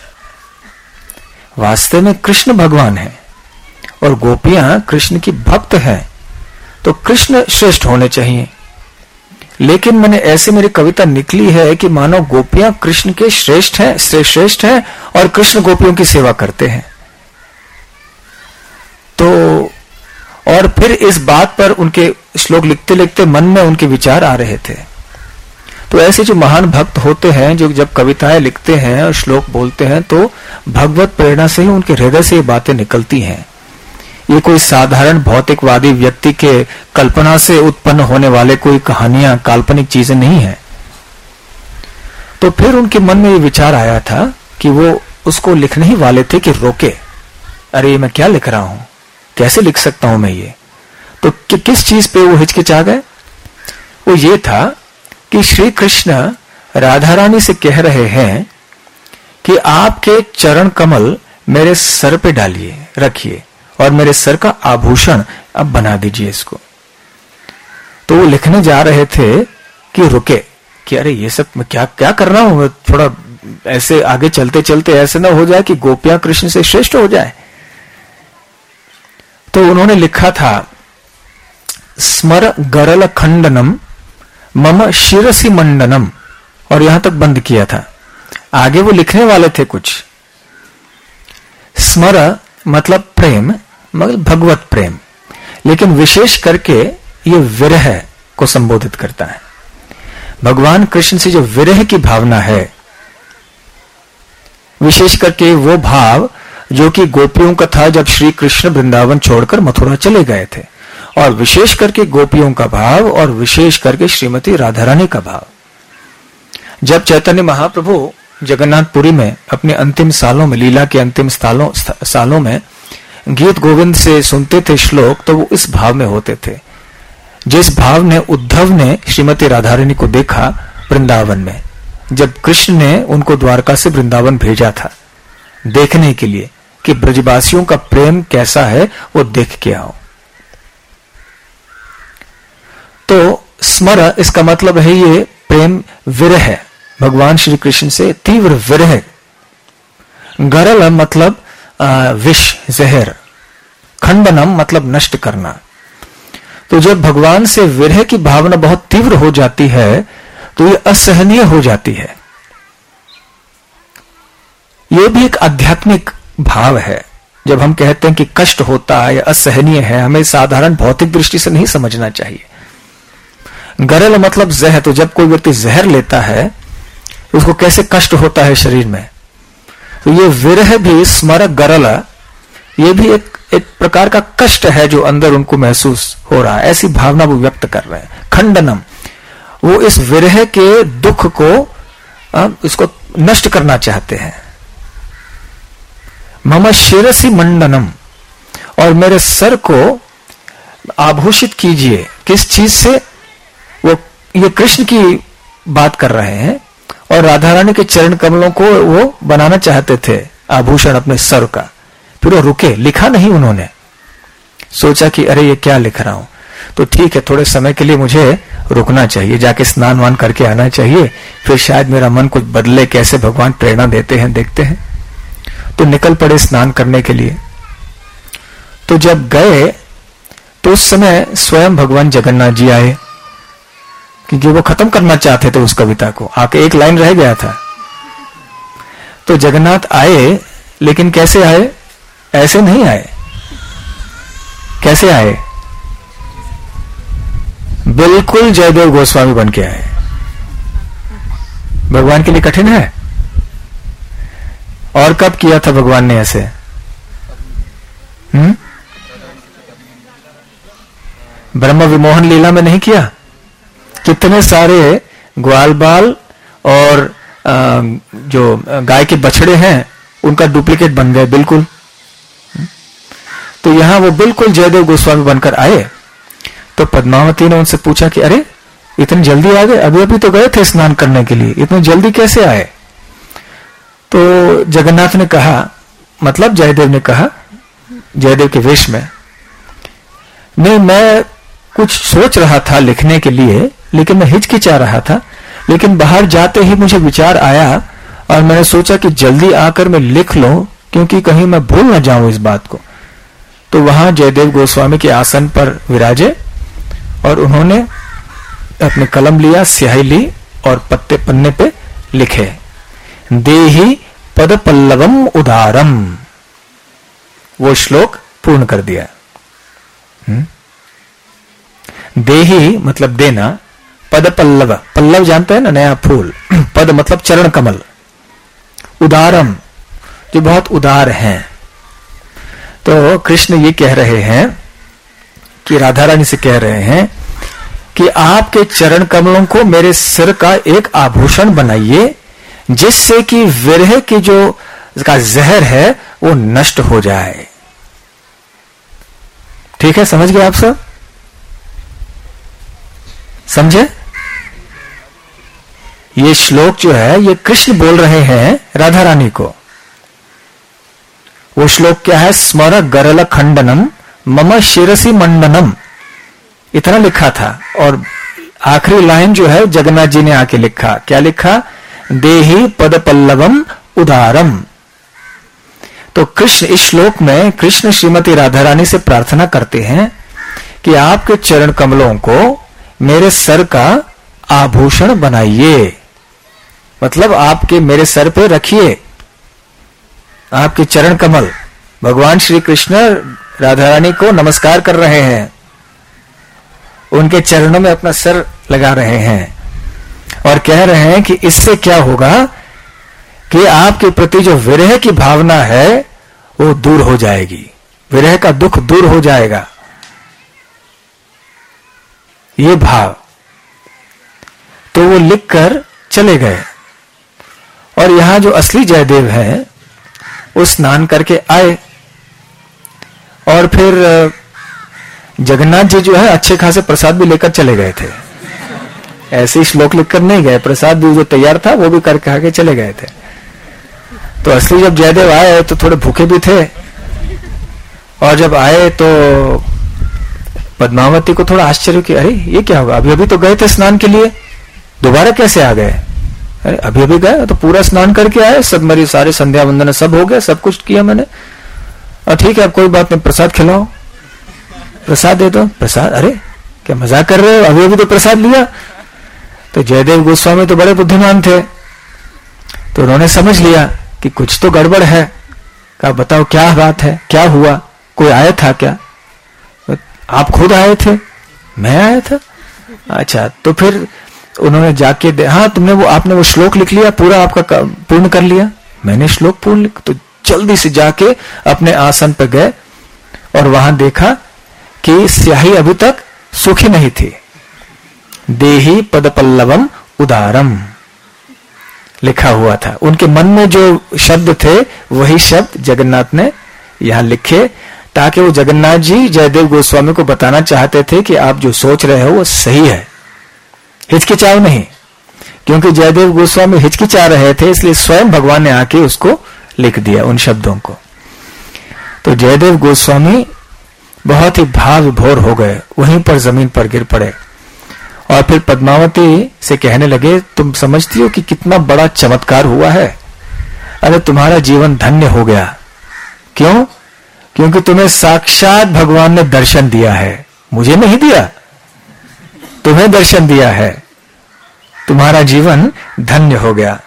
वास्तव में कृष्ण भगवान है और गोपियां कृष्ण की भक्त हैं, तो कृष्ण श्रेष्ठ होने चाहिए। लेकिन मैंने ऐसे मेरी कविता निकली है कि मानो गोपियां कृष्ण के श्रेष्ठ हैं और कृष्ण गोपियों की सेवा करते हैं। तो और फिर इस बात पर उनके श्लोक लिखते लिखते मन में उनके विचार आ रहे थे। तो ऐसे जो महान भक्त होते हैं, जो जब कविताएं लिखते हैं और श्लोक बोलते हैं, तो भगवत प्रेरणा से ही उनके हृदय से ये बातें निकलती हैं। ये कोई साधारण भौतिकवादी व्यक्ति के कल्पना से उत्पन्न होने वाले कोई कहानियां, काल्पनिक चीजें नहीं है। तो फिर उनके मन में ये विचार आया था कि वो उसको लिखने ही वाले थे कि रोके, अरे ये मैं क्या लिख रहा हूं, कैसे लिख सकता हूं मैं ये। तो किस चीज पे वो हिचकिचा गए? वो ये था कि श्री कृष्ण राधा रानी से कह रहे हैं कि आपके चरण कमल मेरे सर पे डालिए, रखिए, और मेरे सर का आभूषण अब बना दीजिए इसको। तो वो लिखने जा रहे थे कि रुके, कि अरे ये सब मैं क्या क्या कर रहा हूं, थोड़ा ऐसे आगे चलते चलते ऐसे ना हो जाए कि गोपियां कृष्ण से श्रेष्ठ हो जाए। तो उन्होंने लिखा था, स्मर गरल खंडनम मम शिरसी मंडनम, और यहां तक बंद किया था। आगे वो लिखने वाले थे कुछ। स्मर मतलब प्रेम, मतलब भगवत प्रेम, लेकिन विशेष करके ये विरह को संबोधित करता है। भगवान कृष्ण से जो विरह की भावना है, विशेष करके वो भाव जो कि गोपियों का था जब श्री कृष्ण वृंदावन छोड़कर मथुरा चले गए थे, और विशेष करके गोपियों का भाव, और विशेष करके श्रीमती राधा रानी का भाव। जब चैतन्य महाप्रभु जगन्नाथपुरी में अपने अंतिम सालों में, लीला के अंतिम सालों में गीत गोविंद से सुनते थे श्लोक, तो वो इस भाव में होते थे, जिस भाव ने उद्धव ने श्रीमती राधा रानी को देखा वृंदावन में, जब कृष्ण ने उनको द्वारका से वृंदावन भेजा था देखने के लिए कि ब्रजवासियों का प्रेम कैसा है, वो देख के आओ। तो स्मर इसका मतलब है ये प्रेम विरह है, भगवान श्री कृष्ण से तीव्र विरह। गरल मतलब विष, जहर। खंडनम मतलब नष्ट करना। तो जब भगवान से विरह की भावना बहुत तीव्र हो जाती है तो ये असहनीय हो जाती है। ये भी एक आध्यात्मिक भाव है। जब हम कहते हैं कि कष्ट होता है या असहनीय है, हमें साधारण भौतिक दृष्टि से नहीं समझना चाहिए। गरल मतलब जहर, तो जब कोई व्यक्ति जहर लेता है तो उसको कैसे कष्ट होता है शरीर में, तो ये विरह भी स्मर गरल, ये भी एक प्रकार का कष्ट है जो अंदर उनको महसूस हो रहा है, ऐसी भावना वो व्यक्त कर रहे हैं। खंडनम, वो इस विरह के दुख को इसको नष्ट करना चाहते हैं। मम शिरसी मंडनम, और मेरे सर को आभूषित कीजिए। किस चीज से? वो ये कृष्ण की बात कर रहे हैं, और राधा रानी के चरण कमलों को वो बनाना चाहते थे आभूषण अपने सर का। फिर वो रुके, लिखा नहीं उन्होंने, सोचा कि अरे ये क्या लिख रहा हूं, तो ठीक है थोड़े समय के लिए मुझे रुकना चाहिए, जाके स्नान वान करके आना चाहिए, फिर शायद मेरा मन कुछ बदले, कैसे भगवान प्रेरणा देते हैं देखते हैं। तो निकल पड़े स्नान करने के लिए। तो जब गए तो उस समय स्वयं भगवान जगन्नाथ जी आए, क्योंकि वो खत्म करना चाहते थे उस कविता को, आके एक लाइन रह गया था। तो जगन्नाथ आए, लेकिन कैसे आए? ऐसे नहीं आए। कैसे आए? बिल्कुल जयदेव गोस्वामी बन के आए। भगवान के लिए कठिन है। और कब किया था भगवान ने ऐसे? ब्रह्म विमोहन लीला में नहीं किया? कितने सारे ग्वाल बाल और जो गाय के बछड़े हैं उनका डुप्लीकेट बन गए बिल्कुल। तो यहां वो बिल्कुल जयदेव गोस्वामी बनकर आए। तो पद्मावती ने उनसे पूछा कि अरे इतनी जल्दी आ गए, अभी अभी तो गए थे स्नान करने के लिए, इतनी जल्दी कैसे आए? तो जगन्नाथ ने कहा, मतलब जयदेव ने कहा, जयदेव के वेश में, नहीं मैं कुछ सोच रहा था लिखने के लिए, लेकिन मैं हिचकिचा रहा था, लेकिन बाहर जाते ही मुझे विचार आया और मैंने सोचा कि जल्दी आकर मैं लिख लूं, क्योंकि कहीं मैं भूल ना जाऊं इस बात को। तो वहां जयदेव गोस्वामी के आसन पर विराजे और उन्होंने अपने कलम लिया, स्याही ली और पन्ने पे लिखे, देहि पद पल्लवम उदारम। वो श्लोक पूर्ण कर दिया। देहि मतलब देना, पद पल्लव, पल्लव जानते हैं ना, नया फूल, पद मतलब चरण कमल, उदारम जो बहुत उदार हैं। तो कृष्ण ये कह रहे हैं कि राधा रानी से कह रहे हैं कि आपके चरण कमलों को मेरे सिर का एक आभूषण बनाइए, जिससे कि विरह की जो इसका जहर है वो नष्ट हो जाए। ठीक है, समझ गए आप सब? समझे? ये श्लोक जो है ये कृष्ण बोल रहे हैं राधा रानी को। वो श्लोक क्या है? स्मर गरल खंडनम मम शिरसी मंडनम, इतना लिखा था। और आखिरी लाइन जो है जगन्नाथ जी ने आके लिखा, क्या लिखा? देहि पद पल्लवम उदारम। तो कृष्ण इस श्लोक में कृष्ण श्रीमती राधा रानी से प्रार्थना करते हैं कि आपके चरण कमलों को मेरे सर का आभूषण बनाइए, मतलब आपके मेरे सर पे रखिए आपके चरण कमल। भगवान श्री कृष्ण राधा रानी को नमस्कार कर रहे हैं, उनके चरणों में अपना सर लगा रहे हैं और कह रहे हैं कि इससे क्या होगा कि आपके प्रति जो विरह की भावना है वो दूर हो जाएगी, विरह का दुख दूर हो जाएगा। ये भाव तो वो लिखकर चले गए। और यहां जो असली जयदेव है वो स्नान करके आए और फिर जगन्नाथ जी जो है अच्छे खासे प्रसाद भी लेकर चले गए थे। ऐसे ही श्लोक लिखकर नहीं गए, प्रसाद भी जो तैयार था वो भी करके आके चले गए थे। तो असली जब जयदेव आए तो थोड़े भूखे भी थे, और जब आए तो पद्मावती को थोड़ा आश्चर्य कि अरे ये क्या होगा, अभी अभी तो गए थे स्नान के लिए, दोबारा कैसे आ गए? अरे अभी अभी गए तो पूरा स्नान करके आए, सब मेरी सारे संध्या वंदन सब हो गया, सब कुछ किया मैंने। और ठीक है, अब कोई बात नहीं, प्रसाद खिलाओ, प्रसाद दे दो। प्रसाद? अरे क्या मजाक कर रहे हो, अभी अभी तो प्रसाद लिया। तो जयदेव गोस्वामी तो बड़े बुद्धिमान थे, तो उन्होंने समझ लिया कि कुछ तो गड़बड़ है। कहा बताओ क्या बात है, क्या हुआ, कोई आया था क्या? आप खुद आए थे? मैं आया था? अच्छा, तो फिर उन्होंने जाके हाँ तुमने वो आपने वो श्लोक लिख लिया, पूरा आपका पूर्ण कर लिया? मैंने श्लोक पूर्ण लिख। तो जल्दी से जाके अपने आसन पर गए और वहां देखा कि स्याही अभी तक सूखी नहीं थी। देहि पद पल्लवम उदारम लिखा हुआ था। उनके मन में जो शब्द थे वही शब्द जगन्नाथ ने यहां लिखे, ताकि वो जगन्नाथ जी जयदेव गोस्वामी को बताना चाहते थे कि आप जो सोच रहे हो वो सही है, हिचकिचाओ नहीं। क्योंकि जयदेव गोस्वामी हिचकिचा रहे थे, इसलिए स्वयं भगवान ने आके उसको लिख दिया उन शब्दों को। तो जयदेव गोस्वामी बहुत ही भाव विभोर हो गए, वहीं पर जमीन पर गिर पड़े और फिर पद्मावती से कहने लगे, तुम समझती हो कि कितना बड़ा चमत्कार हुआ है? अरे तुम्हारा जीवन धन्य हो गया। क्यों? क्योंकि तुम्हें साक्षात भगवान ने दर्शन दिया है, मुझे नहीं दिया, तुम्हें दर्शन दिया है, तुम्हारा जीवन धन्य हो गया।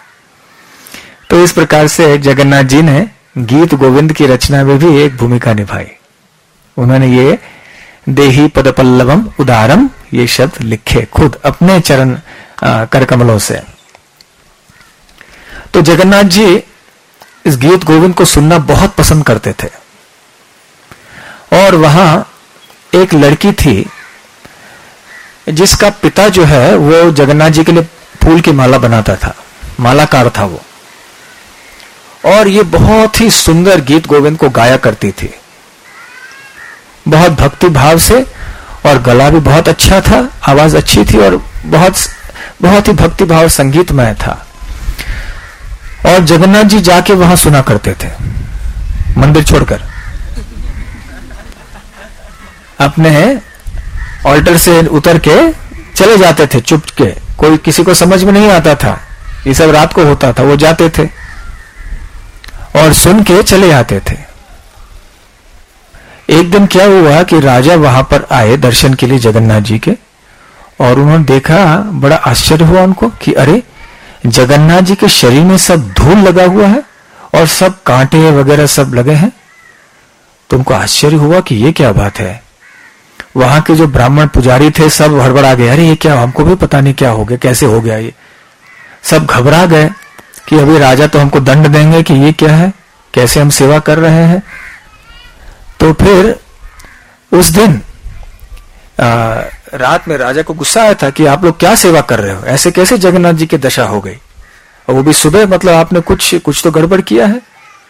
तो इस प्रकार से जगन्नाथ जी ने गीत गोविंद की रचना में भी एक भूमिका निभाई। उन्होंने ये देहि पद पल्लवम उदारम ये शब्द लिखे खुद अपने चरण कर कमलों से। तो जगन्नाथ जी इस गीत गोविंद को सुनना बहुत पसंद करते थे। और वहां एक लड़की थी जिसका पिता जो है वो जगन्नाथ जी के लिए फूल की माला बनाता था, मालाकार था वो, और ये बहुत ही सुंदर गीत गोविंद को गाया करती थी, बहुत भक्ति भाव से, और गला भी बहुत अच्छा था, आवाज अच्छी थी और बहुत ही भक्ति भाव संगीतमय था। और जगन्नाथ जी जाके वहां सुना करते थे, मंदिर छोड़कर अपने ऑल्टर से उतर के चले जाते थे चुप के, कोई किसी को समझ में नहीं आता था, ये सब रात को होता था, वो जाते थे और सुन के चले आते थे। एक दिन क्या हुआ कि राजा वहां पर आए दर्शन के लिए जगन्नाथ जी के, और उन्होंने देखा, बड़ा आश्चर्य हुआ उनको कि अरे जगन्नाथ जी के शरीर में सब धूल लगा हुआ है और सब कांटे वगैरह सब लगे हैं। तो उनको आश्चर्य हुआ कि ये क्या बात है। वहां के जो ब्राह्मण पुजारी थे सब हड़बड़ा गए, अरे ये क्या, हमको भी पता नहीं क्या हो गया, कैसे हो गया ये। सब घबरा गए कि अभी राजा तो हमको दंड देंगे कि ये क्या है, कैसे हम सेवा कर रहे हैं। तो फिर उस दिन रात में राजा को गुस्सा आया था कि आप लोग क्या सेवा कर रहे हो, ऐसे कैसे जगन्नाथ जी की दशा हो गई, और वो भी सुबह, मतलब आपने कुछ तो गड़बड़ किया है।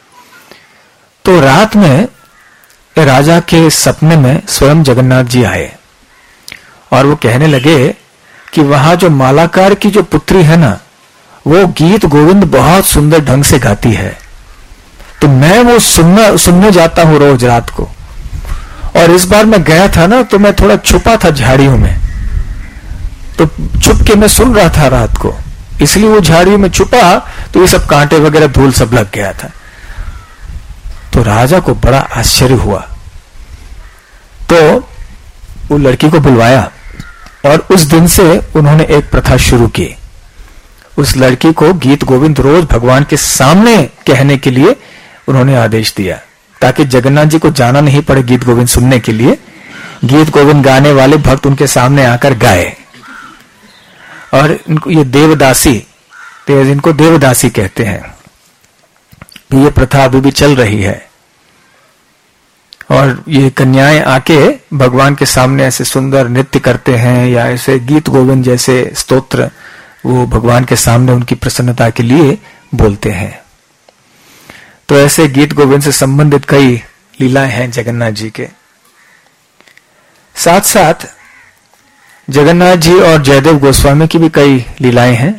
तो रात में राजा के सपने में स्वयं जगन्नाथ जी आए और वो कहने लगे कि वहां जो मालाकार की जो पुत्री है ना, वो गीत गोविंद बहुत सुंदर ढंग से गाती है, तो मैं वो सुनने जाता हूं रोज रात को। और इस बार मैं गया था ना, तो मैं थोड़ा छुपा था झाड़ियों में, तो छुप के मैं सुन रहा था रात को, इसलिए वो झाड़ियों में छुपा तो ये सब कांटे वगैरह धूल सब लग गया था। तो राजा को बड़ा आश्चर्य हुआ, तो वो लड़की को बुलवाया और उस दिन से उन्होंने एक प्रथा शुरू की। उस लड़की को गीत गोविंद रोज भगवान के सामने कहने के लिए उन्होंने आदेश दिया, ताकि जगन्नाथ जी को जाना नहीं पड़े गीत गोविंद सुनने के लिए। गीत गोविंद गाने वाले भक्त उनके सामने आकर गाए। और इनको ये देवदासी, इनको देवदासी कहते हैं। ये प्रथा अभी भी चल रही है और ये कन्याएं आके भगवान के सामने ऐसे सुंदर नृत्य करते हैं या ऐसे गीत गोविंद जैसे स्तोत्र वो भगवान के सामने उनकी प्रसन्नता के लिए बोलते हैं। तो ऐसे गीत गोविंद से संबंधित कई लीलाएं हैं जगन्नाथ जी के। साथ साथ जगन्नाथ जी और जयदेव गोस्वामी की भी कई लीलाएं हैं।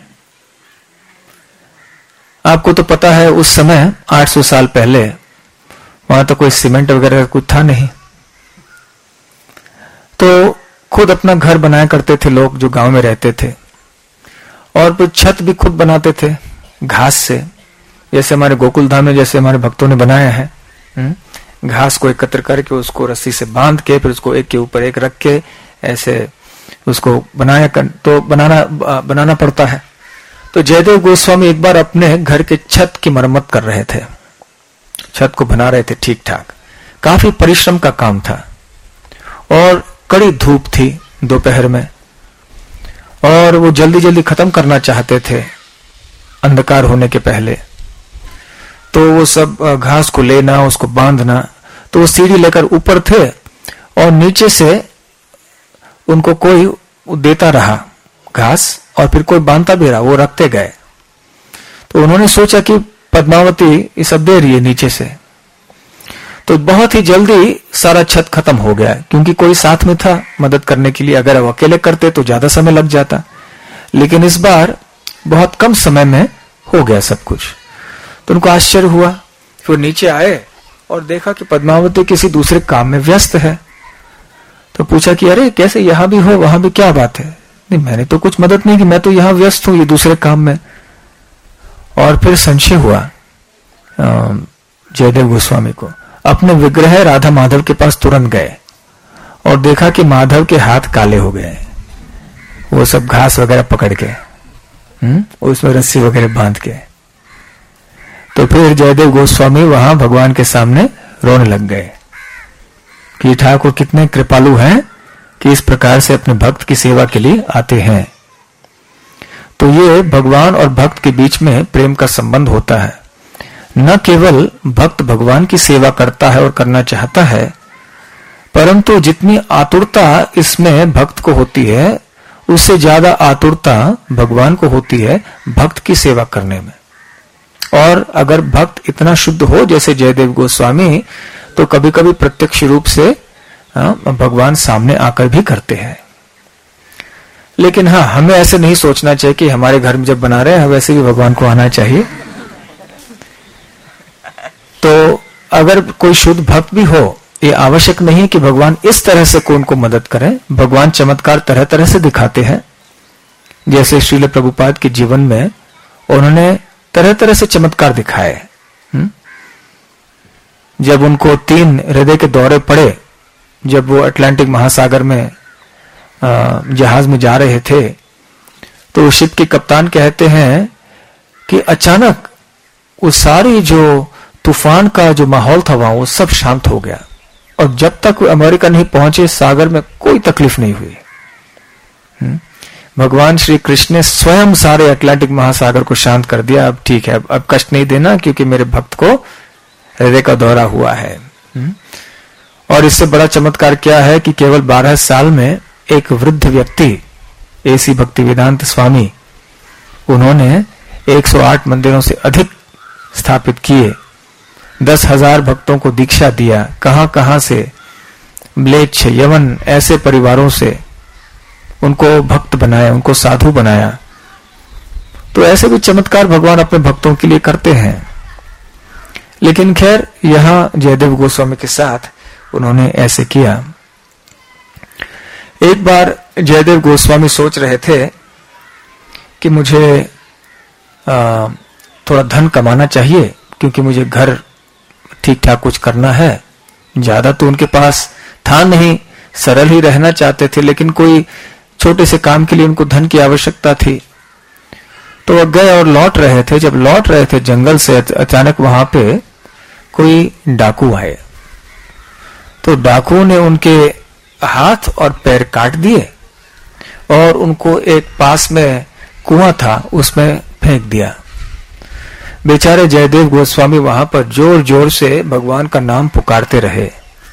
आपको तो पता है उस समय 800 साल पहले वहां तो कोई सीमेंट वगैरह कुछ था नहीं, तो खुद अपना घर बनाया करते थे लोग जो गांव में रहते थे, और फिर छत भी खुद बनाते थे घास से, जैसे हमारे गोकुल धाम में जैसे हमारे भक्तों ने बनाया है। घास को एकत्र करके उसको रस्सी से बांध के फिर उसको एक के ऊपर एक रख के ऐसे उसको तो बनाना पड़ता है। तो जयदेव गोस्वामी एक बार अपने घर के छत की मरम्मत कर रहे थे, छत को बना रहे थे ठीक ठाक। काफी परिश्रम का काम था और कड़ी धूप थी दोपहर में, और वो जल्दी जल्दी खत्म करना चाहते थे अंधकार होने के पहले। तो वो सब घास को लेना, उसको बांधना, तो वो सीढ़ी लेकर ऊपर थे और नीचे से उनको कोई देता रहा घास और फिर कोई बांधता भी रहा, वो रखते गए। तो उन्होंने सोचा कि पद्मावती ये सब दे रही है नीचे से, तो बहुत ही जल्दी सारा छत खत्म हो गया, क्योंकि कोई साथ में था मदद करने के लिए। अगर वो अकेले करते तो ज्यादा समय लग जाता, लेकिन इस बार बहुत कम समय में हो गया सब कुछ। तो उनको आश्चर्य हुआ, फिर नीचे आए और देखा कि पद्मावती किसी दूसरे काम में व्यस्त है। तो पूछा कि अरे कैसे यहां भी हो, वहां भी क्या बात है? नहीं, मैंने तो कुछ मदद नहीं की, मैं तो यहां व्यस्त हूं ये दूसरे काम में। और फिर संशय हुआ जयदेव गोस्वामी को। अपने विग्रह राधा माधव के पास तुरंत गए और देखा कि माधव के हाथ काले हो गए, वो सब घास वगैरह पकड़ के उसमें रस्सी वगैरह बांध के। तो फिर जयदेव गोस्वामी वहां भगवान के सामने रोने लग गए कि ठाकुर कितने कृपालु हैं कि इस प्रकार से अपने भक्त की सेवा के लिए आते हैं। तो ये भगवान और भक्त के बीच में प्रेम का संबंध होता है। न केवल भक्त भगवान की सेवा करता है और करना चाहता है, परंतु जितनी आतुरता इसमें भक्त को होती है, उससे ज्यादा आतुरता भगवान को होती है भक्त की सेवा करने में। और अगर भक्त इतना शुद्ध हो जैसे जयदेव गोस्वामी, तो कभी कभी प्रत्यक्ष रूप से भगवान सामने आकर भी करते हैं। लेकिन हाँ, हमें ऐसे नहीं सोचना चाहिए कि हमारे घर में जब बना रहे हैं वैसे भी भगवान को आना चाहिए। तो अगर कोई शुद्ध भक्त भी हो, ये आवश्यक नहीं है कि भगवान इस तरह से को उनको मदद करें। भगवान चमत्कार तरह तरह से दिखाते हैं, जैसे श्रील प्रभुपाद के जीवन में उन्होंने तरह तरह से चमत्कार दिखाए। जब उनको 3 हृदय के दौरे पड़े, जब वो अटलांटिक महासागर में जहाज में जा रहे थे, तो शिप के कप्तान कहते हैं कि अचानक वो सारी जो तूफान का जो माहौल था वहां, वो सब शांत हो गया, और जब तक वो अमेरिका नहीं पहुंचे सागर में कोई तकलीफ नहीं हुई। भगवान श्री कृष्ण ने स्वयं सारे अटलांटिक महासागर को शांत कर दिया। अब ठीक है, अब कष्ट नहीं देना, क्योंकि मेरे भक्त को हृदय का दौरा हुआ है। और इससे बड़ा चमत्कार क्या है कि केवल 12 साल में एक वृद्ध व्यक्ति, एसी भक्तिवेदांत स्वामी, उन्होंने 108 मंदिरों से अधिक स्थापित किए, 10,000 भक्तों को दीक्षा दिया, कहां से म्लेच्छ यवन ऐसे परिवारों से उनको भक्त बनाया, उनको साधु बनाया। तो ऐसे भी चमत्कार भगवान अपने भक्तों के लिए करते हैं। लेकिन खैर यहां जयदेव गोस्वामी के साथ उन्होंने ऐसे किया। एक बार जयदेव गोस्वामी सोच रहे थे कि मुझे थोड़ा धन कमाना चाहिए, क्योंकि मुझे घर ठीक ठाक कुछ करना है। ज्यादा तो उनके पास था नहीं, सरल ही रहना चाहते थे, लेकिन कोई छोटे से काम के लिए उनको धन की आवश्यकता थी। तो वह गए और लौट रहे थे। जब लौट रहे थे जंगल से, अचानक वहां पे कोई डाकू आए। तो डाकुओं ने उनके हाथ और पैर काट दिए और उनको एक पास में कुआं था उसमें फेंक दिया। बेचारे जयदेव गोस्वामी वहां पर जोर जोर से भगवान का नाम पुकारते रहे।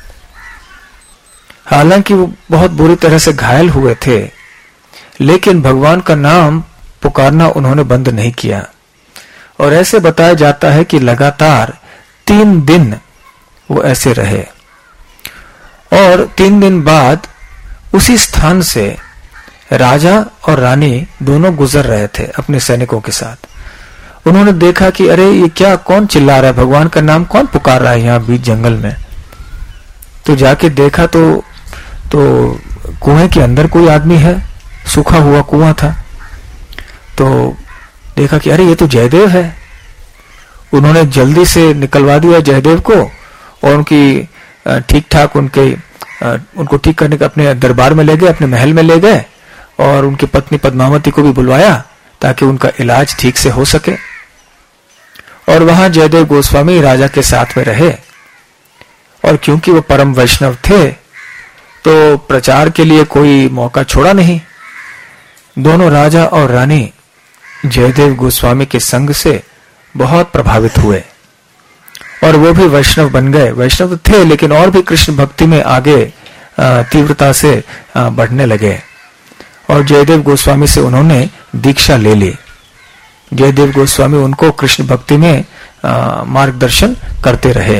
हालांकि वो बहुत बुरी तरह से घायल हुए थे, लेकिन भगवान का नाम पुकारना उन्होंने बंद नहीं किया। और ऐसे बताया जाता है कि लगातार 3 दिन वो ऐसे रहे। और 3 दिन बाद उसी स्थान से राजा और रानी दोनों गुजर रहे थे अपने सैनिकों के साथ। उन्होंने देखा कि अरे ये क्या, कौन चिल्ला रहा है, भगवान का नाम कौन पुकार रहा है यहाँ बीच जंगल में। तो जाके देखा तो कुएं के अंदर कोई आदमी है, सूखा हुआ कुआं था। तो देखा कि अरे ये तो जयदेव है। उन्होंने जल्दी से निकलवा दिया जयदेव को और उनकी ठीक ठाक उनको ठीक करने का अपने दरबार में ले गए, अपने महल में ले गए और उनकी पत्नी पद्मावती को भी बुलवाया ताकि उनका इलाज ठीक से हो सके। और वहां जयदेव गोस्वामी राजा के साथ में रहे। और क्योंकि वो परम वैष्णव थे तो प्रचार के लिए कोई मौका छोड़ा नहीं। दोनों राजा और रानी जयदेव गोस्वामी के संग से बहुत प्रभावित हुए और वो भी वैष्णव बन गए। वैष्णव थे लेकिन और भी कृष्ण भक्ति में आगे तीव्रता से बढ़ने लगे और जयदेव गोस्वामी से उन्होंने दीक्षा ले ली। जयदेव गोस्वामी उनको कृष्ण भक्ति में मार्गदर्शन करते रहे।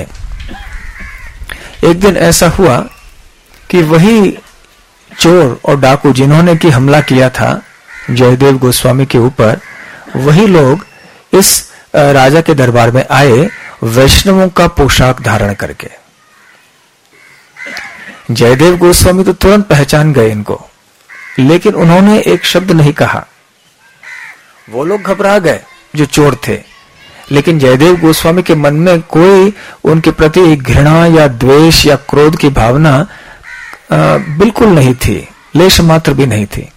एक दिन ऐसा हुआ कि वही चोर और डाकू जिन्होंने की हमला किया था जयदेव गोस्वामी के ऊपर, वही लोग इस राजा के दरबार में आए वैष्णवों का पोशाक धारण करके। जयदेव गोस्वामी तो तुरंत पहचान गए इनको, लेकिन उन्होंने एक शब्द नहीं कहा। वो लोग घबरा गए जो चोर थे, लेकिन जयदेव गोस्वामी के मन में कोई उनके प्रति घृणा या द्वेष या क्रोध की भावना बिल्कुल नहीं थी, लेश मात्र भी नहीं थी।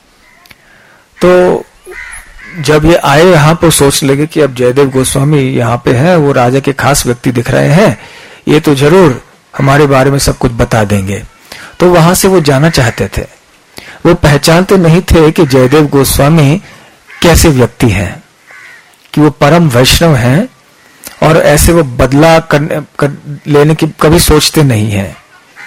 तो जब ये आए यहाँ पर सोचने लगे कि अब जयदेव गोस्वामी यहाँ पे हैं, वो राजा के खास व्यक्ति दिख रहे हैं, ये तो जरूर हमारे बारे में सब कुछ बता देंगे। तो वहां से वो जाना चाहते थे। वो पहचानते नहीं थे कि जयदेव गोस्वामी कैसे व्यक्ति हैं, कि वो परम वैष्णव हैं और ऐसे वो बदला लेने की कभी सोचते नहीं हैं।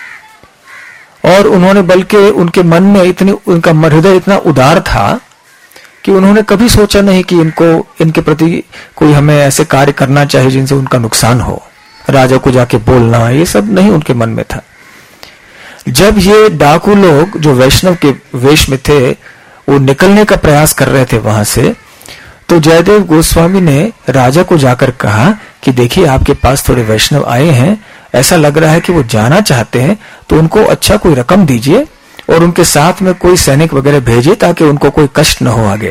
और उन्होंने बल्कि उनके मन में उनका हृदय इतना उदार था कि उन्होंने कभी सोचा नहीं कि इनके प्रति कोई हमें ऐसे कार्य करना चाहिए जिनसे उनका नुकसान हो। राजा को जाके बोलना, ये सब नहीं उनके मन में था। जब ये डाकू लोग जो वैष्णव के वेश में थे वो निकलने का प्रयास कर रहे थे वहां से, तो जयदेव गोस्वामी ने राजा को जाकर कहा कि देखिए आपके पास थोड़े वैष्णव आए हैं, ऐसा लग रहा है कि वो जाना चाहते हैं, तो उनको अच्छा कोई रकम दीजिए और उनके साथ में कोई सैनिक वगैरह भेजिए ताकि उनको कोई कष्ट न हो आगे।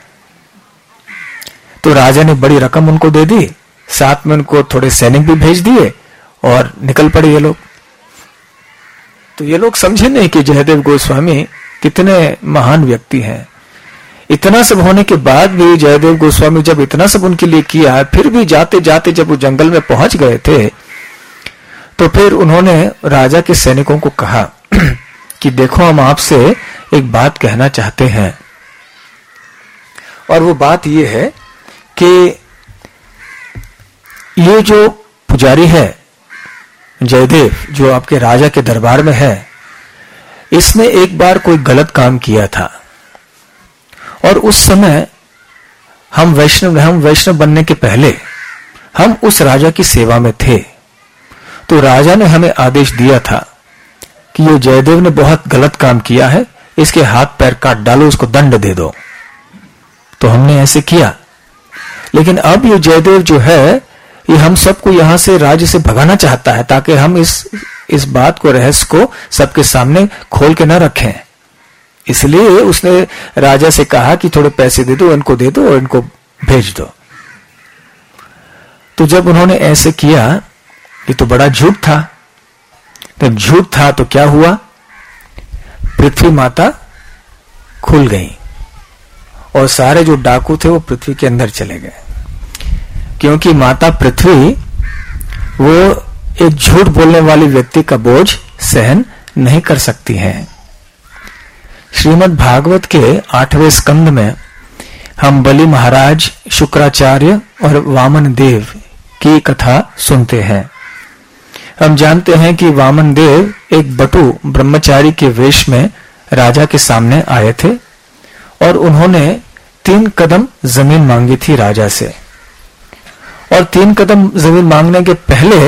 तो राजा ने बड़ी रकम उनको दे दी, साथ में उनको थोड़े सैनिक भी भेज दिए और निकल पड़े ये लोग। तो ये लोग समझे नहीं कि जयदेव गोस्वामी कितने महान व्यक्ति हैं। इतना सब होने के बाद भी जयदेव गोस्वामी जब इतना सब उनके लिए किया, फिर भी जाते जाते जब वो जंगल में पहुंच गए थे, तो फिर उन्होंने राजा के सैनिकों को कहा कि देखो हम आपसे एक बात कहना चाहते हैं। और वो बात ये है कि ये जो पुजारी है जयदेव, जो आपके राजा के दरबार में है, इसने एक बार कोई गलत काम किया था और उस समय हम वैष्णव बनने के पहले हम उस राजा की सेवा में थे, तो राजा ने हमें आदेश दिया था कि ये जयदेव ने बहुत गलत काम किया है, इसके हाथ पैर काट डालो, उसको दंड दे दो। तो हमने ऐसे किया। लेकिन अब ये जयदेव जो है, ये हम सबको यहां से राज्य से भगाना चाहता है, ताकि हम इस बात को, रहस्य को सबके सामने खोल के न रखें। इसलिए उसने राजा से कहा कि थोड़े पैसे दे दो, इनको दे दो और इनको भेज दो। तो जब उन्होंने ऐसे किया, ये तो बड़ा झूठ था। जब झूठ था तो क्या हुआ, पृथ्वी माता खुल गई और सारे जो डाकू थे वो पृथ्वी के अंदर चले गए, क्योंकि माता पृथ्वी वो एक झूठ बोलने वाले व्यक्ति का बोझ सहन नहीं कर सकती हैं। श्रीमद् भागवत के 8वें स्कंद में हम बलि महाराज, शुक्राचार्य और वामन देव की कथा सुनते हैं। हम जानते हैं कि वामन देव एक बटु ब्रह्मचारी के वेश में राजा के सामने आए थे और उन्होंने 3 कदम जमीन मांगी थी राजा से। और 3 कदम जमीन मांगने के पहले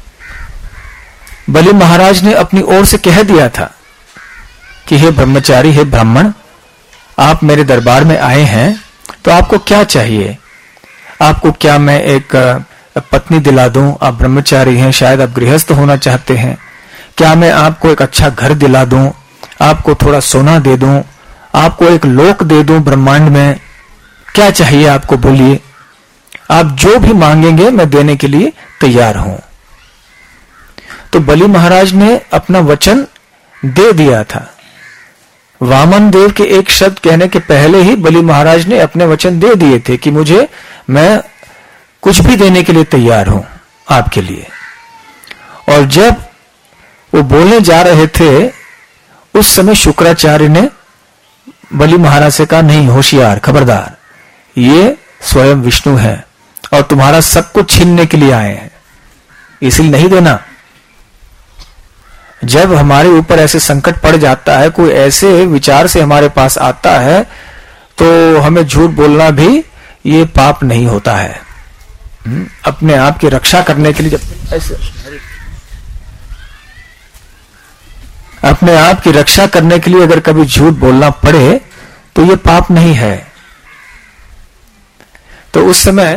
बलि महाराज ने अपनी ओर से कह दिया था कि हे ब्रह्मचारी, हे ब्राह्मण, आप मेरे दरबार में आए हैं, तो आपको क्या चाहिए? आपको क्या मैं एक पत्नी दिला दूं? आप ब्रह्मचारी हैं, शायद आप गृहस्थ होना चाहते हैं। क्या मैं आपको एक अच्छा घर दिला दूं? आपको थोड़ा सोना दे दूं? आपको एक लोक दे दूं ब्रह्मांड में? क्या चाहिए आपको, बोलिए। आप जो भी मांगेंगे मैं देने के लिए तैयार हूं। तो बलि महाराज ने अपना वचन दे दिया था। वामन देव के एक शब्द कहने के पहले ही बलि महाराज ने अपने वचन दे दिए थे कि मैं कुछ भी देने के लिए तैयार हूं आपके लिए। और जब वो बोलने जा रहे थे, उस समय शुक्राचार्य ने बलि महाराज से कहा, नहीं, होशियार, खबरदार, ये स्वयं विष्णु है और तुम्हारा सब कुछ छीनने के लिए आए हैं, इसलिए नहीं देना। जब हमारे ऊपर ऐसे संकट पड़ जाता है, कोई ऐसे विचार से हमारे पास आता है, तो हमें झूठ बोलना भी ये पाप नहीं होता है। अपने आप की रक्षा करने के लिए जब ऐसे अपने आप की रक्षा करने के लिए अगर कभी झूठ बोलना पड़े तो ये पाप नहीं है। तो उस समय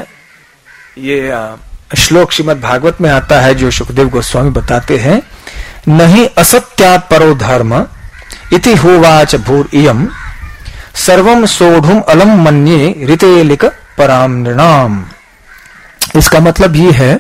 ये श्लोक श्रीमद् भागवत में आता है, जो सुखदेव गोस्वामी बताते हैं, नहीं असत्यात् परो धर्म इति होवाच भूर इयम सर्वम सोढ़ुम अलम मन्ये ऋते लिक पराम नृणाम। इसका मतलब ये है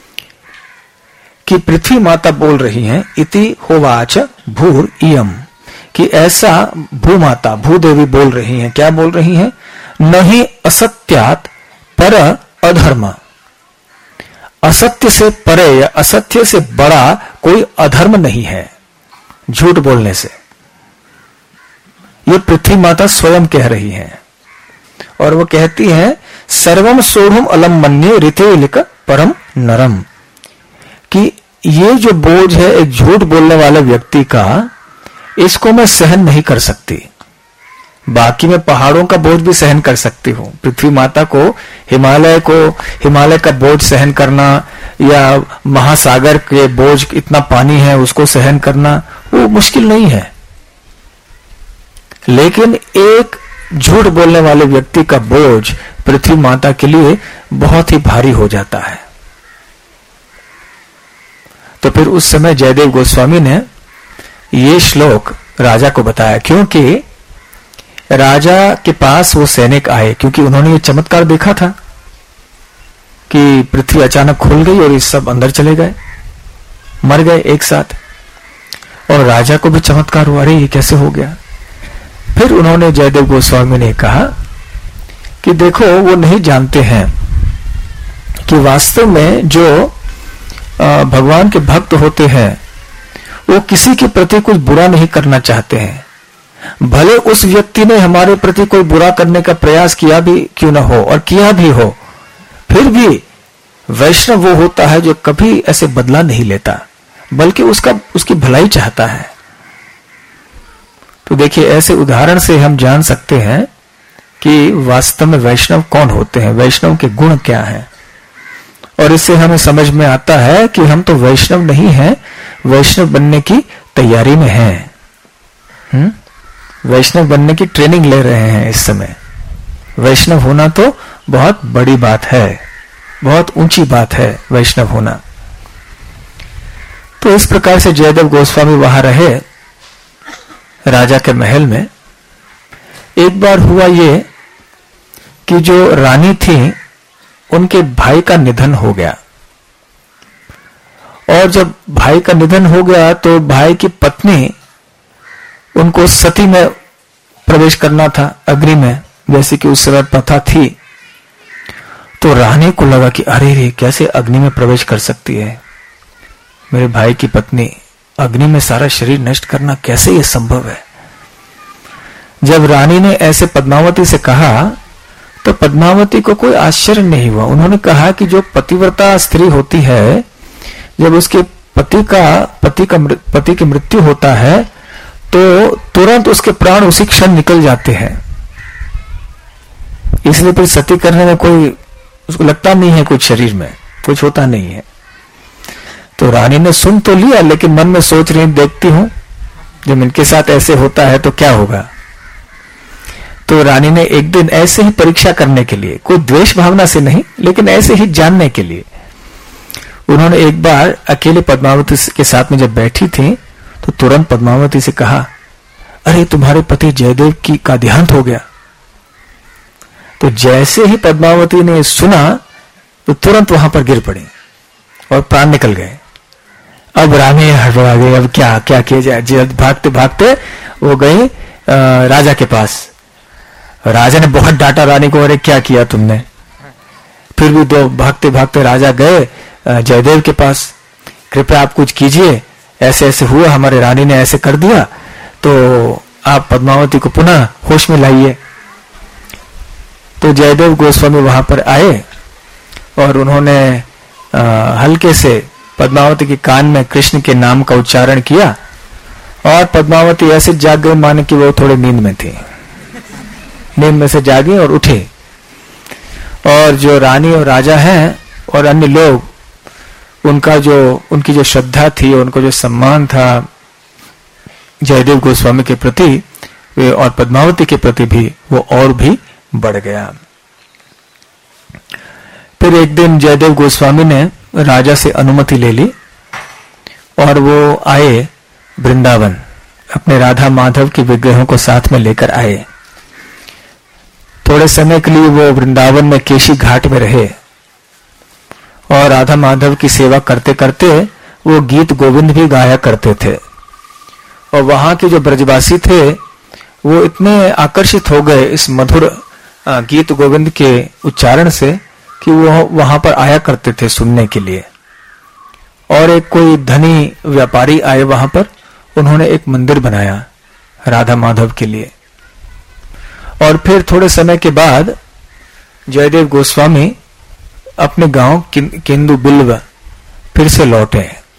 कि पृथ्वी माता बोल रही हैं, इति होवाच भूर इयम, कि ऐसा भूमाता, भूदेवी बोल रही हैं। क्या बोल रही हैं? नहीं असत्यात् पर अधर्म, असत्य से परे या असत्य से बड़ा कोई अधर्म नहीं है झूठ बोलने से। ये पृथ्वी माता स्वयं कह रही हैं और वो कहती हैं, सर्वम सोढ़ुम अलम मन्ये ऋते लिक परम नरम, कि ये जो बोझ है एक झूठ बोलने वाले व्यक्ति का, इसको मैं सहन नहीं कर सकती। बाकी मैं पहाड़ों का बोझ भी सहन कर सकती हूँ, पृथ्वी माता को हिमालय का बोझ सहन करना, या महासागर के बोझ, इतना पानी है उसको सहन करना, वो मुश्किल नहीं है। लेकिन एक झूठ बोलने वाले व्यक्ति का बोझ पृथ्वी माता के लिए बहुत ही भारी हो जाता है। तो फिर उस समय जयदेव गोस्वामी ने ये श्लोक राजा को बताया, क्योंकि राजा के पास वो सैनिक आए, क्योंकि उन्होंने ये चमत्कार देखा था कि पृथ्वी अचानक खुल गई और ये सब अंदर चले गए, मर गए एक साथ। और राजा को भी चमत्कार हुआ, अरे ये कैसे हो गया। फिर उन्होंने जयदेव गोस्वामी ने कहा कि देखो, वो नहीं जानते हैं कि वास्तव में जो भगवान के भक्त होते हैं वो किसी के प्रति कुछ बुरा नहीं करना चाहते हैं। भले उस व्यक्ति ने हमारे प्रति कोई बुरा करने का प्रयास किया भी क्यों न हो, और किया भी हो, फिर भी वैष्णव वो होता है जो कभी ऐसे बदला नहीं लेता, बल्कि उसकी भलाई चाहता है। तो देखिए, ऐसे उदाहरण से हम जान सकते हैं कि वास्तव में वैष्णव कौन होते हैं, वैष्णव के गुण क्या हैं। और इससे हमें समझ में आता है कि हम तो वैष्णव नहीं हैं, वैष्णव बनने की तैयारी में हैं। वैष्णव बनने की ट्रेनिंग ले रहे हैं इस समय। वैष्णव होना तो बहुत बड़ी बात है, बहुत ऊंची बात है वैष्णव होना। तो इस प्रकार से जयदेव गोस्वामी वहां रहे राजा के महल में। एक बार हुआ ये कि जो रानी थी उनके भाई का निधन हो गया, और जब भाई का निधन हो गया तो भाई की पत्नी, उनको सती में प्रवेश करना था, अग्नि में, जैसे कि उस समय प्रथा थी। तो रानी को लगा कि अरे रे, कैसे अग्नि में प्रवेश कर सकती है मेरे भाई की पत्नी, अग्नि में सारा शरीर नष्ट करना कैसे ये संभव है। जब रानी ने ऐसे पद्मावती से कहा तो पद्मावती को कोई आश्चर्य नहीं हुआ। उन्होंने कहा कि जो पतिव्रता स्त्री होती है, जब उसके पति की मृत्यु होता है तो तुरंत उसके प्राण उसी क्षण निकल जाते हैं, इसलिए फिर सती करने में कोई उसको लगता नहीं है, कुछ शरीर में कुछ होता नहीं है। तो रानी ने सुन तो लिया, लेकिन मन में सोच रही, देखती हूं जब इनके साथ ऐसे होता है तो क्या होगा। तो रानी ने एक दिन ऐसे ही परीक्षा करने के लिए, कोई द्वेष भावना से नहीं, लेकिन ऐसे ही जानने के लिए, उन्होंने एक बार अकेले पद्मावती के साथ में जब बैठी थी तो तुरंत पद्मावती से कहा, अरे तुम्हारे पति जयदेव का देहांत हो गया। तो जैसे ही पद्मावती ने सुना तो तुरंत वहां पर गिर पड़ी और प्राण निकल गए। अब रानी हड़बड़ा गई, अब क्या किया जाए। भागते भागते वो गई राजा के पास। राजा ने बहुत डांटा रानी को, अरे क्या किया तुमने। फिर भी दो भागते भागते राजा गए जयदेव के पास, कृपया आप कुछ कीजिए, ऐसे ऐसे हुआ, हमारे रानी ने ऐसे कर दिया, तो आप पद्मावती को पुनः होश में लाइए। तो जयदेव गोस्वामी वहां पर आए और उन्होंने हल्के से पद्मावती के कान में कृष्ण के नाम का उच्चारण किया, और पद्मावती ऐसे जाग गई माने कि वो थोड़े नींद में थी। नींद में से जागी और उठे, और जो रानी और राजा हैं और अन्य लोग, उनकी जो श्रद्धा थी, उनको जो सम्मान था जयदेव गोस्वामी के प्रति और पद्मावती के प्रति भी, वो और भी बढ़ गया। फिर एक दिन जयदेव गोस्वामी ने राजा से अनुमति ले ली और वो आए वृंदावन, अपने राधा माधव के विग्रहों को साथ में लेकर आए। थोड़े समय के लिए वो वृंदावन में केशी घाट में रहे और राधा माधव की सेवा करते करते वो गीत गोविंद भी गाया करते थे। और वहां के जो ब्रजवासी थे वो इतने आकर्षित हो गए इस मधुर गीत गोविंद के उच्चारण से कि वो वहां पर आया करते थे सुनने के लिए। और एक कोई धनी व्यापारी आए वहां पर, उन्होंने एक मंदिर बनाया राधा माधव के लिए। और फिर थोड़े समय के बाद जयदेव गोस्वामी अपने गांव केंदु बिल्व फिर से लौटे।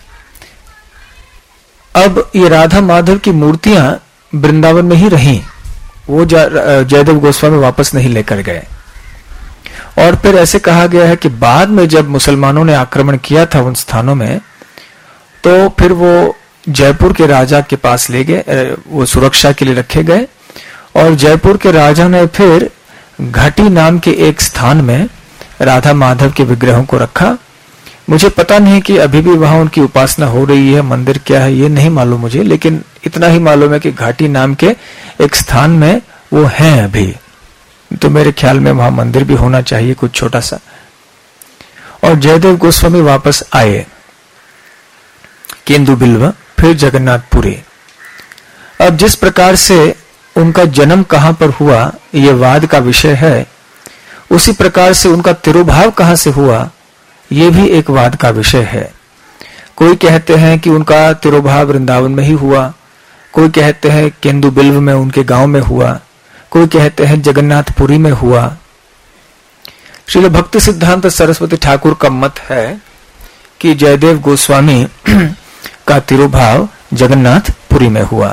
अब ये राधा माधव की मूर्तियां वृंदावन में ही रहीं, वो जयदेव गोस्वामी वापस नहीं लेकर गए। और फिर ऐसे कहा गया है कि बाद में जब मुसलमानों ने आक्रमण किया था उन स्थानों में, तो फिर वो जयपुर के राजा के पास ले गए, वो सुरक्षा के लिए रखे गए। और जयपुर के राजा ने फिर घाटी नाम के एक स्थान में राधा माधव के विग्रहों को रखा। मुझे पता नहीं कि अभी भी वहां उनकी उपासना हो रही है, मंदिर क्या है ये नहीं मालूम मुझे, लेकिन इतना ही मालूम है कि घाटी नाम के एक स्थान में वो हैं अभी। तो मेरे ख्याल में वहां मंदिर भी होना चाहिए कुछ छोटा सा। और जयदेव गोस्वामी वापस आए केंदु बिल्व, फिर जगन्नाथपुरी। अब जिस प्रकार से उनका जन्म कहां पर हुआ ये वाद का विषय है, उसी प्रकार से उनका तिरुभाव कहां से हुआ ये भी एक वाद का विषय है। कोई कहते हैं कि उनका तिरुभाव वृंदावन में ही हुआ, कोई कहते हैं केंदु बिल्व में उनके गांव में हुआ, कोई कहते हैं जगन्नाथपुरी में हुआ। श्रील भक्ति सिद्धांत सरस्वती ठाकुर का मत है कि जयदेव गोस्वामी का तिरुभाव जगन्नाथपुरी में हुआ।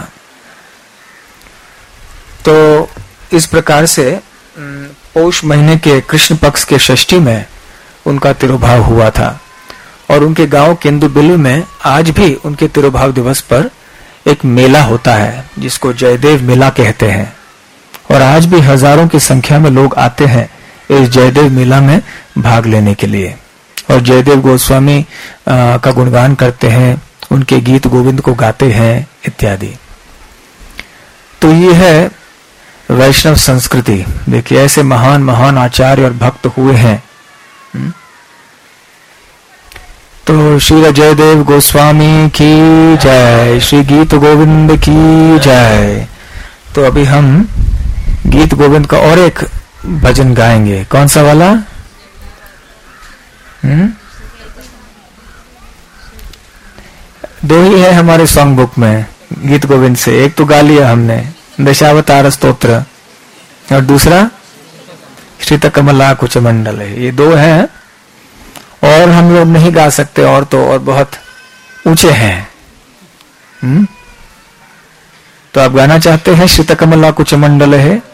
तो इस प्रकार से पौष महीने के कृष्ण पक्ष के षष्ठी में उनका तिरुभाव हुआ था। और उनके गांव केंदुबिल्लु में आज भी उनके तिरुभाव दिवस पर एक मेला होता है जिसको जयदेव मेला कहते हैं। और आज भी हजारों की संख्या में लोग आते हैं इस जयदेव मेला में भाग लेने के लिए और जयदेव गोस्वामी का गुणगान करते हैं, उनके गीत गोविंद को गाते हैं इत्यादि। तो ये है वैष्णव संस्कृति। देखिए ऐसे महान महान आचार्य और भक्त हुए हैं। तो श्री जयदेव गोस्वामी की जय, श्री गीत गोविंद की जय। तो अभी हम गीत गोविंद का और एक भजन गाएंगे। कौन सा वाला? दो ही है हमारे सॉन्ग बुक में गीत गोविंद से। एक तो गा लिया हमने, दशावतार स्तोत्र, और दूसरा श्रीत कमला कुच मंडल है। ये दो हैं और हम लोग नहीं गा सकते और तो और बहुत ऊंचे हैं। तो आप गाना चाहते हैं श्रीत कमला कुच मंडल है?